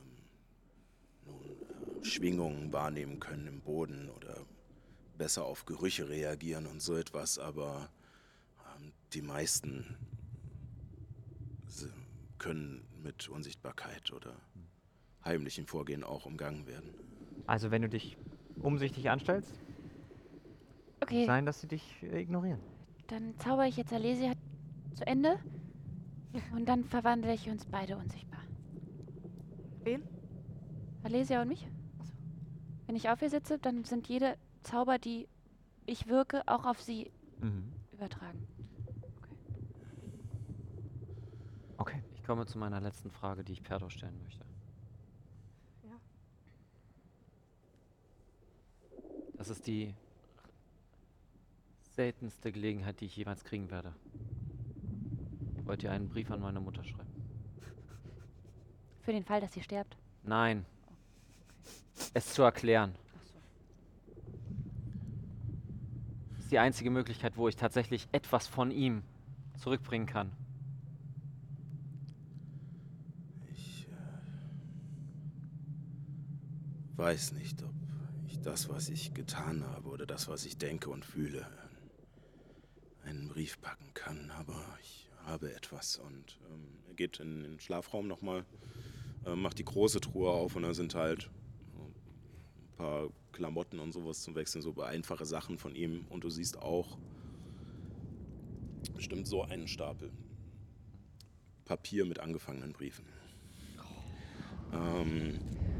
nun, äh, Schwingungen wahrnehmen können im Boden oder besser auf Gerüche reagieren und so etwas, aber ähm, die meisten se- können mit Unsichtbarkeit oder heimlichem Vorgehen auch umgangen werden. Also wenn du dich umsichtig anstellst, Okay, sein, dass sie dich äh, ignorieren. dann zauber ich jetzt Alesia zu Ende und dann verwandle ich uns beide unsichtbar. Wen? Alesia und mich. Wenn ich auf ihr sitze, dann sind jede Zauber, die ich wirke, auch auf sie Mhm. übertragen. Okay. Ich komme zu meiner letzten Frage, die ich Perdo stellen möchte. Ja. Das ist die seltenste Gelegenheit, die ich jemals kriegen werde. Wollt ihr einen Brief an meine Mutter schreiben? Für den Fall, dass sie stirbt. Nein. Es zu erklären. Das ist die einzige Möglichkeit, wo ich tatsächlich etwas von ihm zurückbringen kann. Ich äh, weiß nicht, ob ich das, was ich getan habe oder das, was ich denke und fühle, in einen Brief packen kann, aber ich habe etwas. Und ähm, er geht in den Schlafraum nochmal, äh, macht die große Truhe auf und da sind halt ein paar Klamotten und sowas zum Wechseln, so einfache Sachen von ihm. Und du siehst auch bestimmt so einen Stapel Papier mit angefangenen Briefen. Ähm,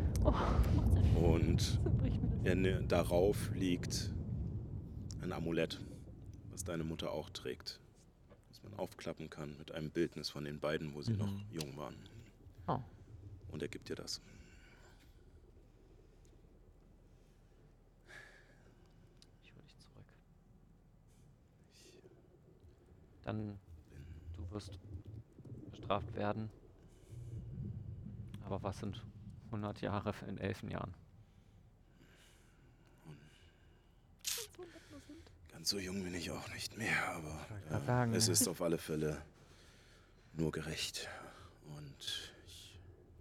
und in, darauf liegt ein Amulett, was deine Mutter auch trägt, das man aufklappen kann mit einem Bildnis von den beiden, wo sie Mhm. noch jung waren. Oh. Und er gibt dir das. Ich hole dich zurück. Dann, du wirst bestraft werden. Aber was sind hundert Jahre in elf Jahren? Ganz so jung bin ich auch nicht mehr, aber Wollte grad äh, sagen, es ja. ist auf alle Fälle nur gerecht. Und ich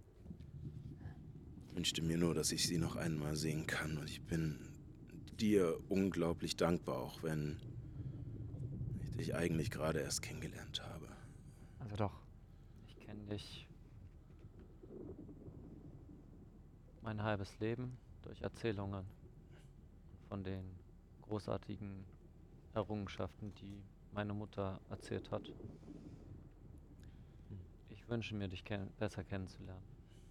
wünschte mir nur, dass ich sie noch einmal sehen kann. Und ich bin dir unglaublich dankbar, auch wenn ich dich eigentlich gerade erst kennengelernt habe. Also doch. Ich kenne dich mein halbes Leben durch Erzählungen von den großartigen Errungenschaften, die meine Mutter erzählt hat. Ich wünsche mir, dich kenn besser kennenzulernen.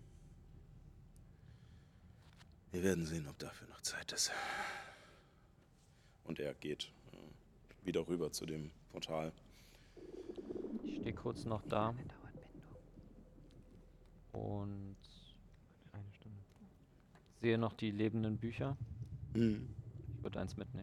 Wir werden sehen, ob dafür noch Zeit ist. Und er geht äh, wieder rüber zu dem Portal. Ich stehe kurz noch da und Eine Stunde. sehe noch die lebenden Bücher. Mhm. Ich würde eins mitnehmen.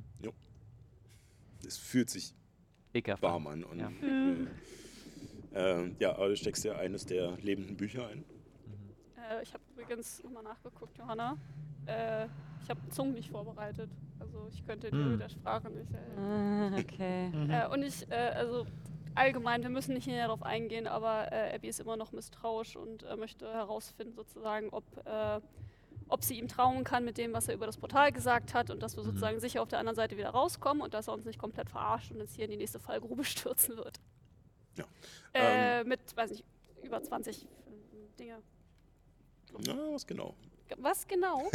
Es fühlt sich Ekelhaft. warm an. Und, Ja. äh, äh, ja, aber du steckst dir eines der lebenden Bücher ein. Mhm. Äh, ich habe übrigens nochmal nachgeguckt, Johanna. Äh, ich habe Zungen nicht vorbereitet. Also ich könnte dir Hm. mit der Sprache nicht helfen. Ah, okay. Äh, und ich, äh, also allgemein, wir müssen nicht näher darauf eingehen, aber äh, Abby ist immer noch misstrauisch und äh, möchte herausfinden sozusagen, ob, äh, ob sie ihm trauen kann mit dem, was er über das Portal gesagt hat und dass wir Mhm. sozusagen sicher auf der anderen Seite wieder rauskommen und dass er uns nicht komplett verarscht und uns hier in die nächste Fallgrube stürzen wird. Ja. Äh, mit, weiß nicht, über zwanzig Dinge. Na, was genau? Was genau?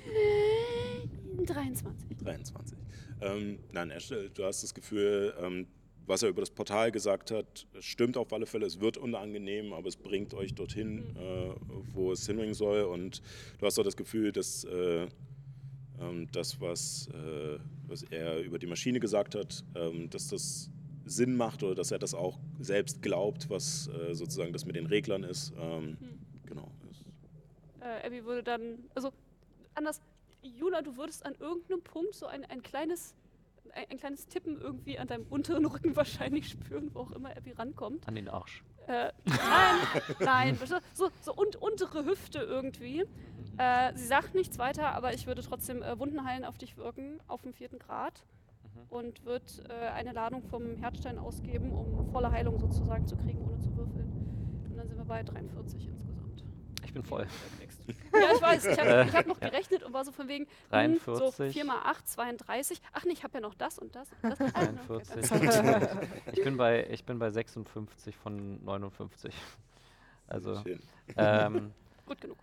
dreiundzwanzig. dreiundzwanzig. Ähm, nein, er stellt- du hast das Gefühl, ähm, was er über das Portal gesagt hat, stimmt auf alle Fälle. Es wird unangenehm, aber es bringt euch dorthin, Mhm. äh, wo es hinbringen soll. Und du hast auch das Gefühl, dass äh, ähm, das, was, äh, was er über die Maschine gesagt hat, ähm, dass das Sinn macht oder dass er das auch selbst glaubt, was äh, sozusagen das mit den Reglern ist. Ähm, Mhm. Genau. Ist- Äh, Abby würde dann, also anders, Juna, du würdest an irgendeinem Punkt so ein, ein kleines, ein, ein kleines Tippen irgendwie an deinem unteren Rücken wahrscheinlich spüren, wo auch immer Abby rankommt. An den Arsch. Äh, nein, nein, so, so und, untere Hüfte irgendwie. Äh, sie sagt nichts weiter, aber ich würde trotzdem äh, Wundenheilen auf dich wirken, auf dem vierten Grad. Mhm. Und würde äh, eine Ladung vom Herzstein ausgeben, um volle Heilung sozusagen zu kriegen, ohne zu würfeln. Und dann sind wir bei dreiundvierzig insgesamt. Ich bin voll. Ja, ich weiß. Ich habe ich hab noch gerechnet und war so von wegen, hm, so dreiundvierzig. vier mal acht, zweiunddreißig. Ach nee, ich habe ja noch das und das und das. Ah, okay, dreiundvierzig. das- ich, bin bei, ich bin bei sechsundfünfzig von neunundfünfzig. Also, Schön. ähm, Gut genug.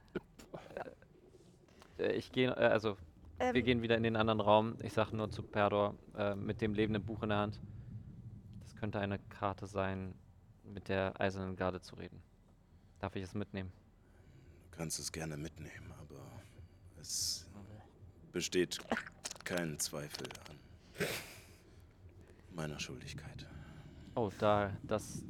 äh, ich gehe, äh, also, wir Ähm, gehen wieder in den anderen Raum. Ich sage nur zu Perdor äh, mit dem lebenden Buch in der Hand. Das könnte eine Karte sein, mit der Eisernen Garde zu reden. Darf ich es mitnehmen? Du kannst es gerne mitnehmen, aber es besteht kein Zweifel an meiner Schuldigkeit. Oh, da, das.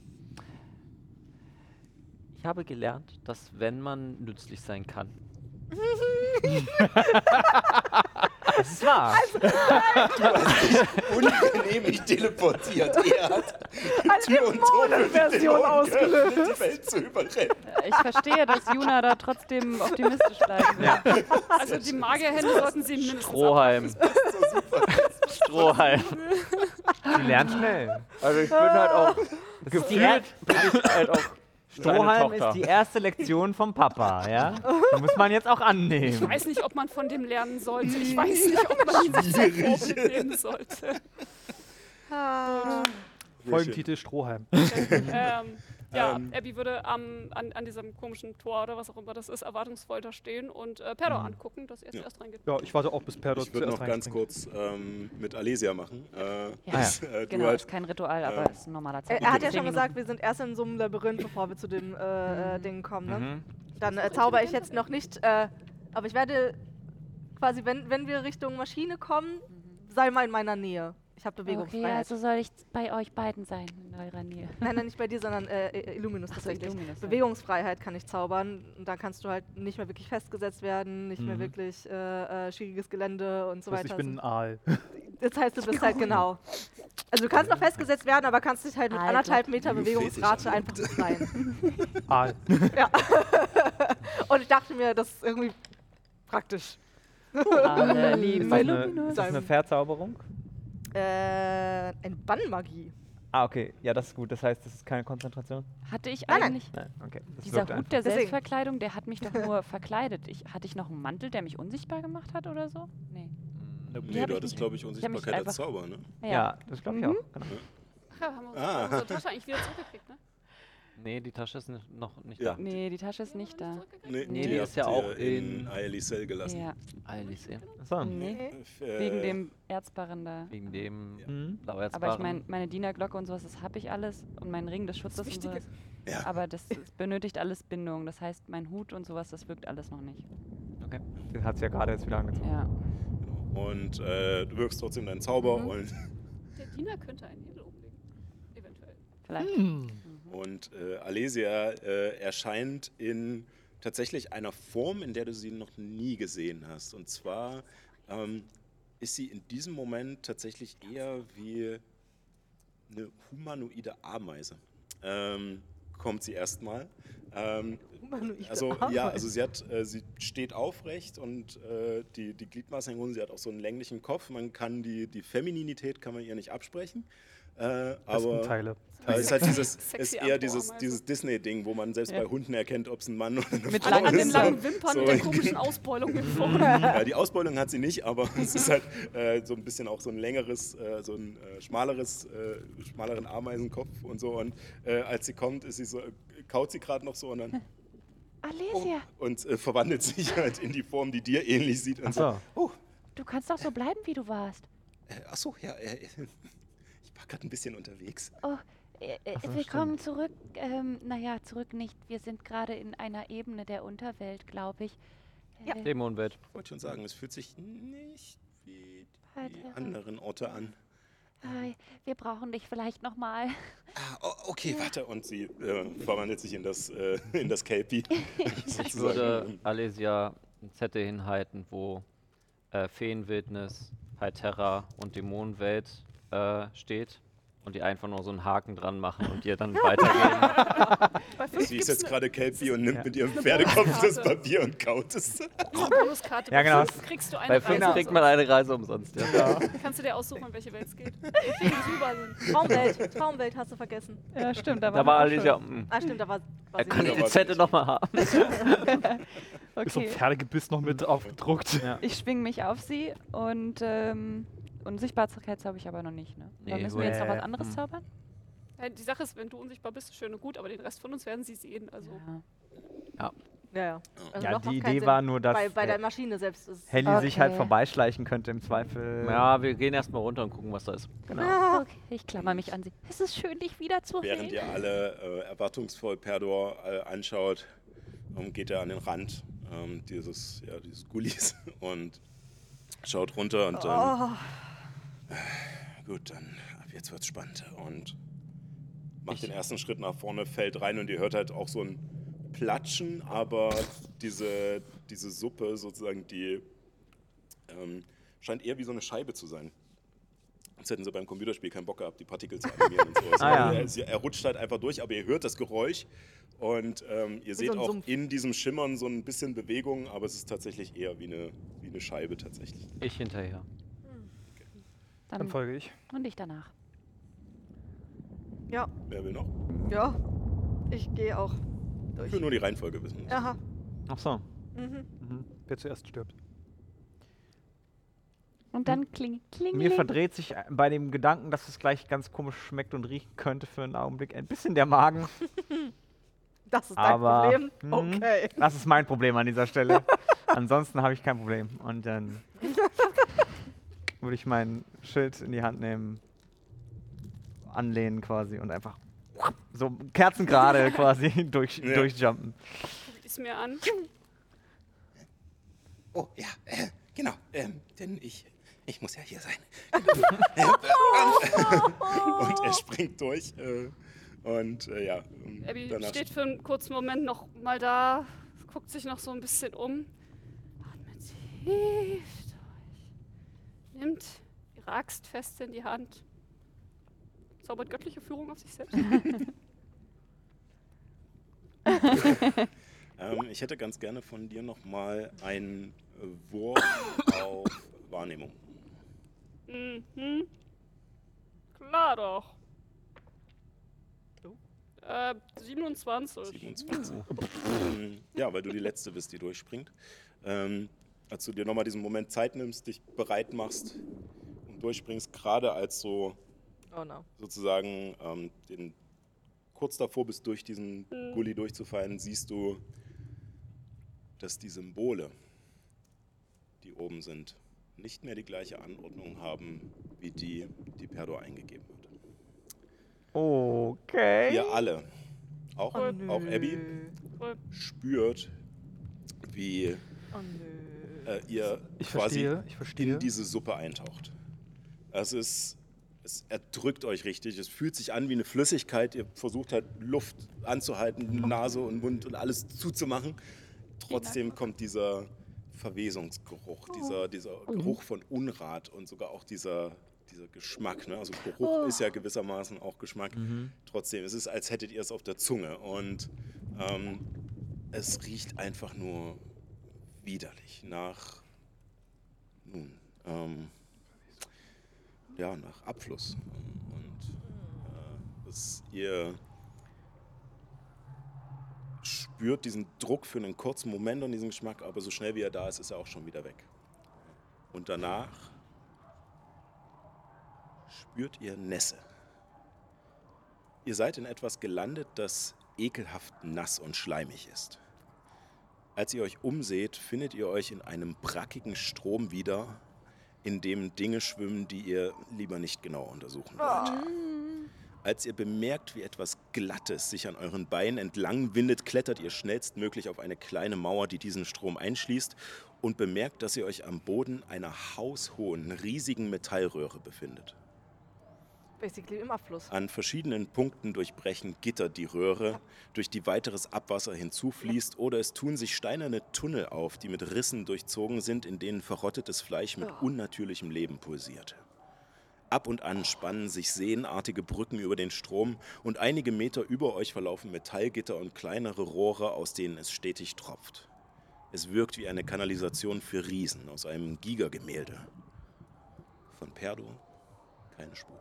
Ich habe gelernt, dass wenn man nützlich sein kann, Das ist wahr. Unangenehm mich teleportiert. Er hat Tür und Tor für die Version Dämonen ausgelöst. geöffnet, die Welt zu überrennen. Ich verstehe, dass Juna da trotzdem optimistisch bleiben will. Ja. Also die Magierhände sollten sie mindestens Strohhalm. Strohhalm. Sie lernt schnell. Also ich bin halt auch gefühlt bin ich halt auch Strohhalm Tochter. ist die erste Lektion vom Papa, ja? Das muss man jetzt auch Ich annehmen. weiß nicht, ob man von dem lernen sollte. Ich weiß nicht, ob man ihn sich zum Vorbild nehmen sollte. Ah. Folgentitel Strohhalm. ähm, ja, Ähm. Abby würde am, an, an diesem komischen Tor oder was auch immer das ist, erwartungsvoll da stehen und äh, Perdor angucken, dass er Ja. zuerst reingeht. Ja, ich warte auch, bis Perdor Ich würde noch zuerst ganz reinspringt. kurz ähm, mit Alesia machen. Äh, Ja. dass, äh, du Genau, halt, ist kein Ritual, aber äh, ist ein normaler Er, Zeit. er hat ja Zehn schon Minuten. gesagt, wir sind erst in so einem Labyrinth, bevor wir zu dem äh, äh, Mhm. Ding kommen. Ne? Mhm. Dann äh, zauber ich jetzt noch nicht, äh, aber ich werde quasi, wenn, wenn wir Richtung Maschine kommen, sei mal in meiner Nähe. Ich habe Okay, Bewegungsfreiheit. also soll ich bei euch beiden sein, in eurer Nähe. Nein, nein, nicht bei dir, sondern äh, äh, Illuminus Ach so, tatsächlich. Illuminus, ja. Bewegungsfreiheit kann ich zaubern und dann kannst du halt nicht mehr wirklich festgesetzt werden, nicht mehr Mhm. wirklich äh, äh, schwieriges Gelände und so Das heißt, weiter. ich bin ein Aal. Das heißt, du bist halt genau. Also du kannst noch festgesetzt werden, aber kannst dich halt mit Alter. anderthalb Meter Wie Bewegungsrate fetisch. einfach befreien. Aal. Und ich dachte mir, das ist irgendwie praktisch. Alle lieben Ist das eine, Illuminus. ist das eine Verzauberung? Äh, ein Bannmagie. Ah, okay. Ja, das ist gut. Das heißt, das ist keine Konzentration? Hatte ich Nein, nein. eigentlich... Nein, okay. Das Dieser wirkt Hut einfach. der Deswegen. Selbstverkleidung, der hat mich doch nur verkleidet. Ich, hatte ich noch einen Mantel, der mich unsichtbar gemacht hat oder so? Nee. Nope. Die nee, hab du ich hattest, nicht. glaube ich, Ich hab mich Unsichtbarkeit als einfach- Zauber, ne? Ja, das glaube ich Mhm. auch. Genau. Ach ja, haben wir Ah. unsere Tasche eigentlich wieder zurückgekriegt, ne? Nee, die Tasche ist nicht- noch nicht Ja. da. Nee, die Tasche ist nicht da. Nee, Nee, die, die habt ist ja ihr auch in in- Aelisel gelassen. Ja, Alice, Achso. nee. Äh, Wegen dem Erzbarren da. wegen dem Ja. Mhm. Blauerzbarren. Aber ich meine, meine Dienerglocke und sowas, das habe ich alles. Und mein Ring des Schutzes und sowas. Ja. Aber das, das benötigt alles Bindung. Das heißt, mein Hut und sowas, das wirkt alles noch nicht. Den hat sie ja gerade jetzt wieder angezogen. Ja. Und äh, du wirkst trotzdem deinen Zauber Mhm. und, Der Diener könnte einen Hebel umlegen. Eventuell. Vielleicht. Hm. und äh, Alesia äh, erscheint in tatsächlich einer Form, in der du sie noch nie gesehen hast. Und zwar ähm, ist sie in diesem Moment tatsächlich eher wie eine humanoide Ameise. Ähm, kommt sie erstmal. Ähm, Humanoide also ja, Ameise. also sie hat, äh, sie steht aufrecht und äh, die, die Gliedmaßen hängen runter. Sie hat auch so einen länglichen Kopf. Man kann die, die Femininität kann man ihr nicht absprechen. Äh, aber Teile. äh, es ist halt dieses, Sexy ist eher dieses, Ameise. dieses Disney-Ding, wo man selbst Ja. bei Hunden erkennt, ob es ein Mann oder eine Mit Frau Allein an ist. den langen Wimpern So. und der komischen Ausbeulung hier vorne. Ja, die Ausbeulung hat sie nicht, aber es ist halt äh, so ein bisschen auch so ein längeres, äh, so ein äh, schmaleres, äh, schmaleren Ameisenkopf und so. Und äh, als sie kommt, ist sie so, äh, kaut sie gerade noch so und dann Alesia, und äh, verwandelt sich halt in die Form, die dir ähnlich sieht. Und so, Achso. oh, du kannst doch so bleiben, wie du warst. äh, ach so, ja, äh, ich war gerade ein bisschen unterwegs. Oh, äh, äh, Ach so, willkommen zurück. Ähm, naja, zurück nicht. Wir sind gerade in einer Ebene der Unterwelt, glaube ich. Ja. Äh, Dämonenwelt. Ich wollte schon sagen, es fühlt sich nicht wie die Weiter. anderen Orte an. äh, wir brauchen dich vielleicht nochmal. Ah, oh, okay, warte. Und sie äh, verwandelt sich in das, äh, in das Kelpie. Ich würde Alesia ein Zettel hinhalten, wo äh, Feenwildnis, Hyterra und Dämonenwelt äh, steht. Und die einfach nur so einen Haken dran machen und ihr dann weitergeben. Bei fünf Sie ist gibt's jetzt eine- gerade Kelpie und nimmt Ja. mit ihrem Pferdekopf das Papier und kaut es. eine Bonuskarte. Ja, genau. Bei fünf kriegst du eine Bei fünf Reise kriegt man eine Reise umsonst. Ja. Kannst du dir aussuchen, in welche Welt es geht. Wir kriegen es überall hin. Traumwelt. Traumwelt hast du vergessen. Ja, stimmt. Da Da war Alesia. mm, Ah, stimmt, da war, war Er sie kann nicht. ich den Zettel nochmal haben. Ist so Okay. ein Pferdegebiss noch mit aufgedruckt. Ja. Ich schwinge mich auf sie und ähm, Unsichtbarkeit habe ich aber noch nicht. Ne? Oder Nee, müssen wir jetzt noch was äh, anderes hm. zaubern? Ja, die Sache ist, wenn du unsichtbar bist, ist schön und gut, aber den Rest von uns werden sie sehen. Also Ja. Ja, ja. Also Ja, noch die macht keinen Idee Sinn. war nur, dass Bei, bei äh, der Maschine selbst ist Helly sich halt Okay. vorbeischleichen könnte im Zweifel. Ja, wir gehen erstmal runter und gucken, was da ist. Genau. Ah, Okay, ich klammer mich an sie. Es ist schön, dich wiederzusehen. Während ihr alle äh, erwartungsvoll Perdor äh, anschaut, ähm, geht er an den Rand ähm, dieses, ja, dieses Gullis und schaut runter und dann, oh, gut, dann ab jetzt wird's spannend und macht den ersten Schritt nach vorne, fällt rein und ihr hört halt auch so ein Platschen, aber diese, diese Suppe sozusagen, die ähm, scheint eher wie so eine Scheibe zu sein. Als hätten sie beim Computerspiel keinen Bock gehabt, die Partikel zu animieren und sowas. Ah, ja. er, er rutscht halt einfach durch, aber ihr hört das Geräusch und ähm, ihr so seht ein auch Sumpf. in diesem Schimmern so ein bisschen Bewegung, aber es ist tatsächlich eher wie eine, wie eine Scheibe tatsächlich. Ich hinterher. Dann Dann folge ich. und ich danach. Ja, Wer will noch? ja. Ich gehe auch Ich durch. will nur die Reihenfolge wissen. Aha. Ach so. Mhm. Mhm. Wer zuerst stirbt. Und dann kling, kling, Mir kling. verdreht sich äh, bei dem Gedanken, dass es gleich ganz komisch schmeckt und riechen könnte für einen Augenblick ein bisschen der Magen. Das ist dein Aber, Problem? hm, Okay. Das ist mein Problem an dieser Stelle. Ansonsten habe ich kein Problem. Und dann würde ich mein Schild in die Hand nehmen, anlehnen quasi und einfach so kerzengerade quasi durch, Ja. durchjumpen. Guck ich's mir an. Oh, ja, äh, genau, ähm, denn ich, ich muss ja hier sein. Und er springt durch äh, und äh, ja. ähm, Abby danach steht für einen kurzen Moment noch mal da, guckt sich noch so ein bisschen um. Atmet tief durch. Nimmt ihre Axt fest in die Hand. Zaubert göttliche Führung auf sich selbst. Ähm, ich hätte ganz gerne von dir nochmal einen äh, Wurf auf Wahrnehmung. Mhm. Klar doch. Äh, siebenundzwanzig. siebenundzwanzig. ähm, ja, weil du die Letzte bist, die durchspringt. Ähm, als du dir nochmal diesen Moment Zeit nimmst, dich bereit machst und durchspringst, gerade als so Oh no. sozusagen ähm, den, kurz davor bist, durch diesen Gully durchzufallen, siehst du, dass die Symbole, die oben sind, nicht mehr die gleiche Anordnung haben, wie die, die Perdor eingegeben hat. Okay. Ihr alle, auch, Oh nö. auch Abby, Cool. spürt, wie Oh nö. äh, ihr Ich quasi verstehe, ich verstehe. in diese Suppe eintaucht. Es ist, es erdrückt euch richtig, es fühlt sich an wie eine Flüssigkeit, ihr versucht halt Luft anzuhalten, Nase und Mund und alles zuzumachen. Trotzdem kommt dieser Verwesungsgeruch, dieser, dieser Geruch von Unrat und sogar auch dieser, dieser Geschmack. Ne? Also Geruch ist ja gewissermaßen auch Geschmack. Trotzdem, es ist, als hättet ihr es auf der Zunge und ähm, es riecht einfach nur widerlich nach, nun, ähm, ja, nach Abfluss. Und äh, dass ihr spürt diesen Druck für einen kurzen Moment und diesen Geschmack, aber so schnell wie er da ist, ist er auch schon wieder weg. Und danach spürt ihr Nässe. Ihr seid in etwas gelandet, das ekelhaft nass und schleimig ist. Als ihr euch umseht, findet ihr euch in einem brackigen Strom wieder, in dem Dinge schwimmen, die ihr lieber nicht genau untersuchen wollt. Als ihr bemerkt, wie etwas Glattes sich an euren Beinen entlang windet, klettert ihr schnellstmöglich auf eine kleine Mauer, die diesen Strom einschließt, und bemerkt, dass ihr euch am Boden einer haushohen, riesigen Metallröhre befindet. Basically im Abfluss. An verschiedenen Punkten durchbrechen Gitter die Röhre, durch die weiteres Abwasser hinzufließt, oder es tun sich steinerne Tunnel auf, die mit Rissen durchzogen sind, in denen verrottetes Fleisch mit unnatürlichem Leben pulsiert. Ab und an spannen sich seenartige Brücken über den Strom und einige Meter über euch verlaufen Metallgitter und kleinere Rohre, aus denen es stetig tropft. Es wirkt wie eine Kanalisation für Riesen aus einem Gigagemälde. Von Perdo keine Spur.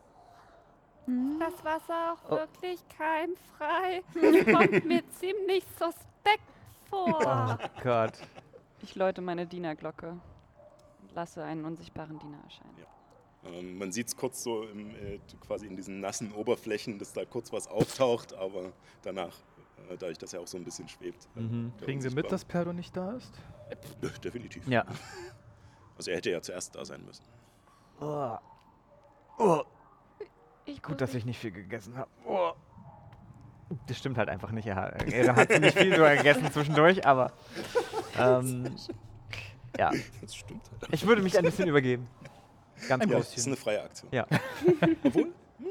Das Wasser auch wirklich keimfrei. Das kommt mir ziemlich suspekt vor. Oh Gott. Ich läute meine Dienerglocke und lasse einen unsichtbaren Diener erscheinen. Ja. Ähm, man sieht es kurz so im, äh, quasi in diesen nassen Oberflächen, dass da kurz was auftaucht, aber danach, äh, dadurch, dass er auch so ein bisschen schwebt. äh, Mhm. der Kriegen wir mit, unsichtbar- dass Perdo nicht da ist? Nö, definitiv. Ja. Also er hätte ja zuerst da sein müssen. Oh. Oh. Ich Gut, dass ich nicht viel gegessen habe. Oh. Das stimmt halt einfach nicht. Er hat, er hat ziemlich viel sogar gegessen zwischendurch, aber ähm, ja, Das stimmt. ich würde mich ein bisschen übergeben. Ganz Ein Ja, kurz. das ist eine freie Aktion. Ja. Obwohl,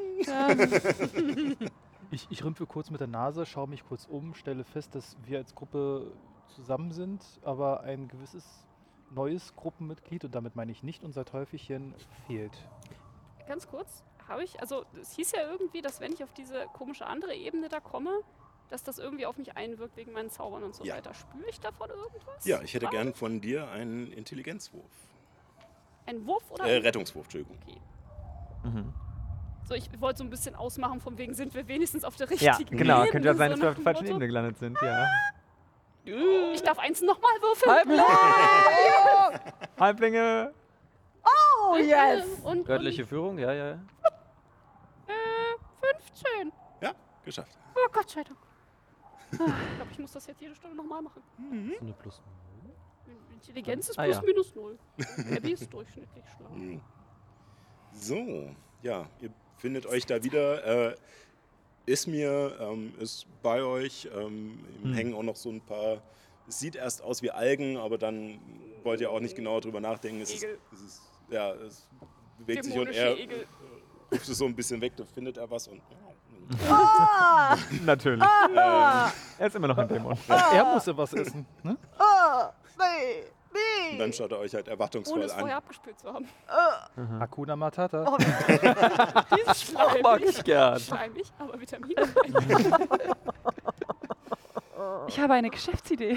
Ich, ich rümpfe kurz mit der Nase, schaue mich kurz um, stelle fest, dass wir als Gruppe zusammen sind, aber ein gewisses neues Gruppenmitglied, und damit meine ich nicht unser Teufelchen, fehlt. Ganz kurz, habe ich, also es hieß ja irgendwie, dass wenn ich auf diese komische andere Ebene da komme, dass das irgendwie auf mich einwirkt wegen meinen Zaubern und so Ja. weiter. Spüre ich davon irgendwas? Ja, ich hätte Ah, gern von dir einen Intelligenzwurf. Ein Wurf oder Äh, ein Rettungswurf, Entschuldigung. Okay. Mhm. So, ich wollte so ein bisschen ausmachen, von wegen sind wir wenigstens auf der Ja, richtigen genau. Ebene. Könnte ja sein, so dass wir nach auf der dem falschen Motto. Ebene gelandet sind, ja. Ich darf eins nochmal würfeln. Halblinge! Oh, yes! Und, und Göttliche Führung, ja, ja. ja. äh, fünfzehn. Ja, geschafft. Oh Gott sei Dank. Ich glaube, ich muss das jetzt jede Stunde nochmal machen. So eine Plus. Intelligenz ist Ah, plus ja. minus null. Abby ist durchschnittlich schlau. Mhm. So, ja, ihr findet euch da wieder. Äh, Ismir ähm, ist bei euch. Ähm, ihm Hm. hängen auch noch so ein paar. Es sieht erst aus wie Algen, aber dann wollt ihr auch nicht genauer drüber nachdenken. Es ist, Egel. es ist, ja, es bewegt sich und Dämonische er Egel. äh, ruft es so ein bisschen weg. Da findet er was und. Ah! Natürlich. Ähm, Er ist immer noch ein Dämon. Er muss ja was essen. Ne? Ah! Nee! Nee! und dann schaut er euch halt Ohne erwartungsvoll es vorher an. abgespielt zu haben. Hakuna Matata. Oh, Dieses schleimig. Mag ich gern. Schleimig, aber Vitamine. Ich habe eine Geschäftsidee.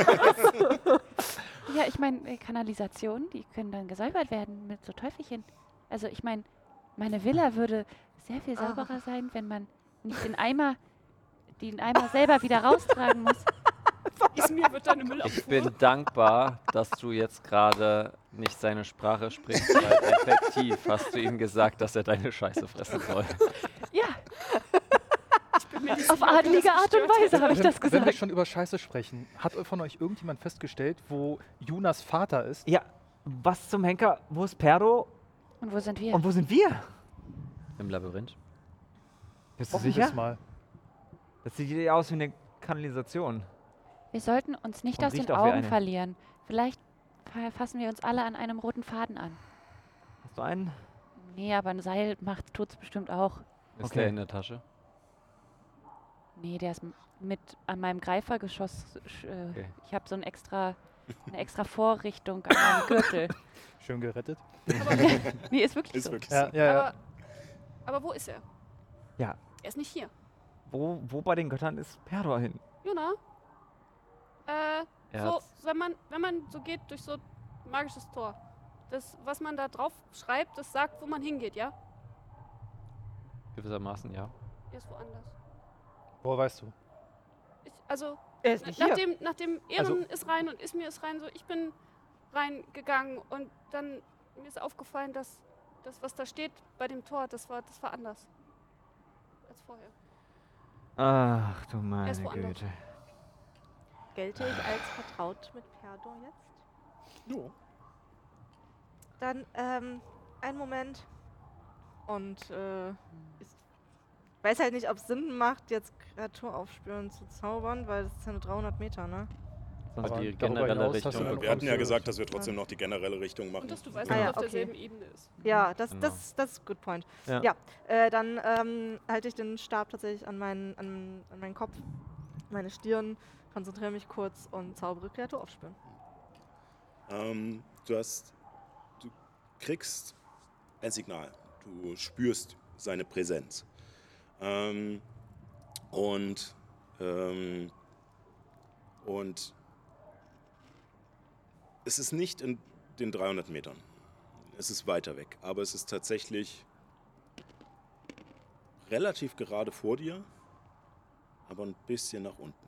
Ja, ich meine, Kanalisationen, die können dann gesäubert werden mit so Teufelchen. Also ich meine, meine Villa würde sehr viel Ah. sauberer sein, wenn man nicht den Eimer, den Eimer selber wieder raustragen muss. Ismir wird deine Müllabfuhr. Ich bin dankbar, dass du jetzt gerade nicht seine Sprache sprichst, weil effektiv hast du ihm gesagt, dass er deine Scheiße fressen soll. Ja, Ich bin mir nicht auf sicher, ob ihr adlige das Art und gestört Weise habe ich das Wenn wir gesagt. schon über Scheiße sprechen, hat von euch irgendjemand festgestellt, wo Junas Vater ist? Ja, was zum Henker? Wo ist Perdo? Und wo sind wir? Und wo sind wir? Im Labyrinth. Bist du Hoffen sicher? wir's mal. Das sieht ja aus wie eine Kanalisation. Wir sollten uns nicht Und aus den riecht auch wie Augen eine. verlieren. Vielleicht fa- fassen wir uns alle an einem roten Faden an. Hast du einen? Nee, aber ein Seil macht tut's bestimmt auch. Ist Okay. der in der Tasche? Nee, der ist m- mit an meinem Greifergeschoss. sch- Äh, Okay. Ich habe so ein extra, eine extra Vorrichtung an meinem Gürtel. Schön gerettet. Nee, ist wirklich Ist so. wirklich Ja, so. ja, ja. Aber, aber wo ist er? Ja. Er ist nicht hier. Wo, wo bei den Göttern ist Perdo hin? Juna? Äh, Er so, hat's- wenn man, wenn man so geht durch so ein magisches Tor, das, was man da drauf schreibt, das sagt, wo man hingeht, ja? Gewissermaßen, ja. Er ist woanders. Woher weißt du? Ich, also, er ist na- nicht hier. nachdem, nachdem Ehren Also- ist rein und Ismir ist rein, so, ich bin reingegangen und dann mir ist aufgefallen, dass das, was da steht bei dem Tor, das war, das war anders als vorher. Ach du ist meine woanders. Güte. Gelte ich als vertraut mit Perdo jetzt? Jo. Dann, ähm, einen Moment. Und, äh, ich weiß halt nicht, ob es Sinn macht, jetzt Kreatur aufspüren zu zaubern, weil das ist ja nur dreihundert Meter, ne? Sonst Aber die darüber generelle hinaus hast du Richtung. dann Wir hatten ja auch- gesagt, dass wir trotzdem noch die generelle Richtung machen. Und dass du weißt, Ah dass ja, er auf okay. derselben Ebene ist. Ja, das, Genau. das, das ist good point. Ja. Ja, äh, dann ähm, halte ich den Stab tatsächlich an meinen, an, an meinen Kopf, meine Stirn, konzentriere mich kurz und zaubere Kreatur aufspüren. Ähm, du hast, du kriegst ein Signal. Du spürst seine Präsenz. Ähm, und, ähm, und es ist nicht in den dreihundert Metern. Es ist weiter weg. Aber es ist tatsächlich relativ gerade vor dir, aber ein bisschen nach unten.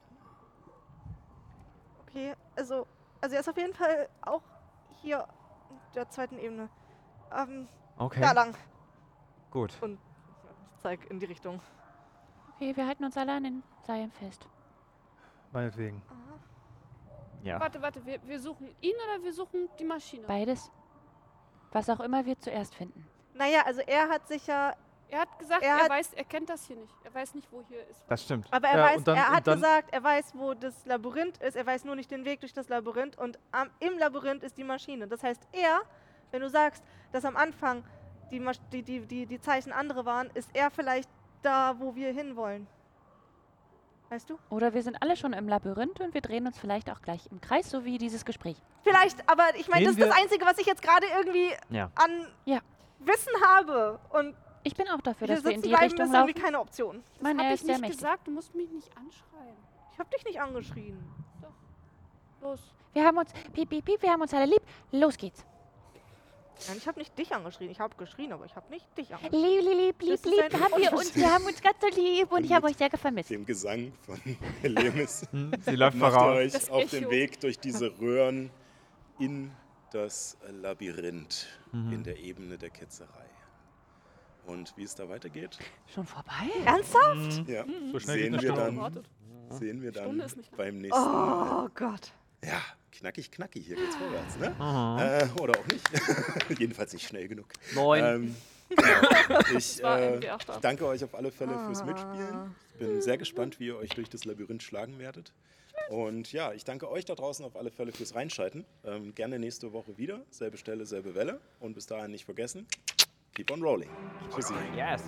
Okay, also, also er ist auf jeden Fall auch hier in der zweiten Ebene. Ähm, Okay, da lang. gut. Und ich zeige in die Richtung. Okay, wir halten uns alle an den Seilen fest. Meinetwegen. Aha. Ja. Warte, warte, wir, wir suchen ihn oder wir suchen die Maschine? Beides. Was auch immer wir zuerst finden. Naja, also er hat sich ja, Er hat gesagt, Er er, hat- weiß, er kennt das hier nicht. Er weiß nicht, wo hier ist. Das stimmt. aber er Ja, weiß, und dann- er und hat dann- gesagt, er weiß, wo das Labyrinth ist. Er weiß nur nicht den Weg durch das Labyrinth. Und am, im Labyrinth ist die Maschine. Das heißt, er, wenn du sagst, dass am Anfang die, Masch die, die, die, die Zeichen andere waren, ist er vielleicht da, wo wir hinwollen. Weißt du? Oder wir sind alle schon im Labyrinth und wir drehen uns vielleicht auch gleich im Kreis, so wie dieses Gespräch. vielleicht, aber ich meine, Gehen das ist das wir- Einzige, was ich jetzt gerade irgendwie Ja. an Ja. Wissen habe. Und Ich bin auch dafür, hier dass wir in sitzen die bleiben Richtung ist irgendwie laufen. keine Option. Mann, Hab er ich ist sehr nicht mächtig. gesagt, du musst mich nicht anschreien. Ich habe dich nicht angeschrien. Los. Wir haben uns, piep, piep, piep, wir haben uns alle lieb. Los geht's. Nein, ich habe nicht dich angeschrien. Ich habe geschrien, aber ich habe nicht dich angeschrien. Lieb, lieb, lieb, lieb, Das ist lieb, ein haben wir Unterschied. uns, wir haben uns ganz so lieb und ich habe euch sehr vermisst. Dem Gesang von Helemis Hm, Sie läuft macht ihr voraus. euch Das auf Echo. den Weg durch diese Röhren in das Labyrinth Mhm. in der Ebene der Ketzerei. Und wie es da weitergeht, Schon vorbei? Ernsthaft? ja, So schnell geht sehen, eine wir Stunde. dann, Wartet. sehen wir dann Stunde ist nicht lang. beim nächsten Mal. Oh Gott. Ja, knackig, knackig, hier geht's vorwärts, ne? Aha. Äh, oder auch nicht. Jedenfalls nicht schnell genug. Neun. Ähm, genau. Ich war äh, irgendwie achter. danke euch auf alle Fälle fürs Mitspielen. Ich bin sehr gespannt, wie ihr euch durch das Labyrinth schlagen werdet. Und ja, ich danke euch da draußen auf alle Fälle fürs Reinschalten. Ähm, gerne nächste Woche wieder. Selbe Stelle, selbe Welle. Und bis dahin nicht vergessen, keep on rolling. Tschüssi. Yes.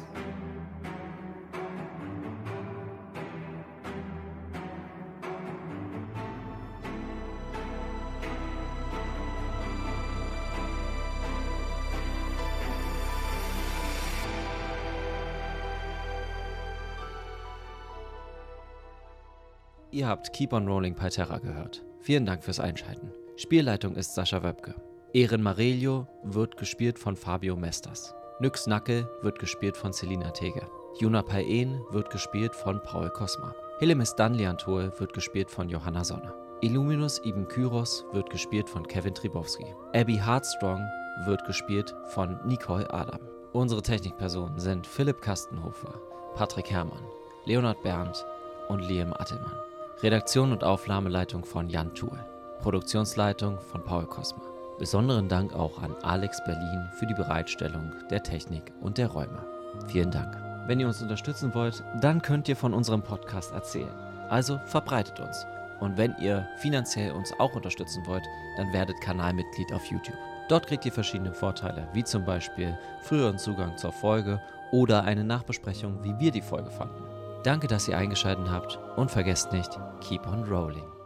Ihr habt Keep on Rolling Parterra gehört. Vielen Dank fürs Einschalten. Spielleitung ist Sascha Wöbke. Ehren Marelio wird gespielt von Fabio Mestas. Nyx Nackel wird gespielt von Selina Tege. Juna Paen wird gespielt von Paul Kosma. Helemis Danliantol wird gespielt von Johanna Sonne. Illuminus Ibn Kyros wird gespielt von Kevin Tribowski. Abby Hartstrong wird gespielt von Nicole Adam. Unsere Technikpersonen sind Philipp Kastenhofer, Patrick Herrmann, Leonhard Berndt und Liam Attelmann. Redaktion und Aufnahmeleitung von Jan Thuel. Produktionsleitung von Paul Kosma. Besonderen Dank auch an Alex Berlin für die Bereitstellung der Technik und der Räume. Vielen Dank. Wenn ihr uns unterstützen wollt, dann könnt ihr von unserem Podcast erzählen. Also verbreitet uns. Und wenn ihr finanziell uns auch unterstützen wollt, dann werdet Kanalmitglied auf YouTube. Dort kriegt ihr verschiedene Vorteile, wie zum Beispiel früheren Zugang zur Folge oder eine Nachbesprechung, wie wir die Folge fanden. Danke, dass ihr eingeschaltet habt und vergesst nicht, keep on rolling.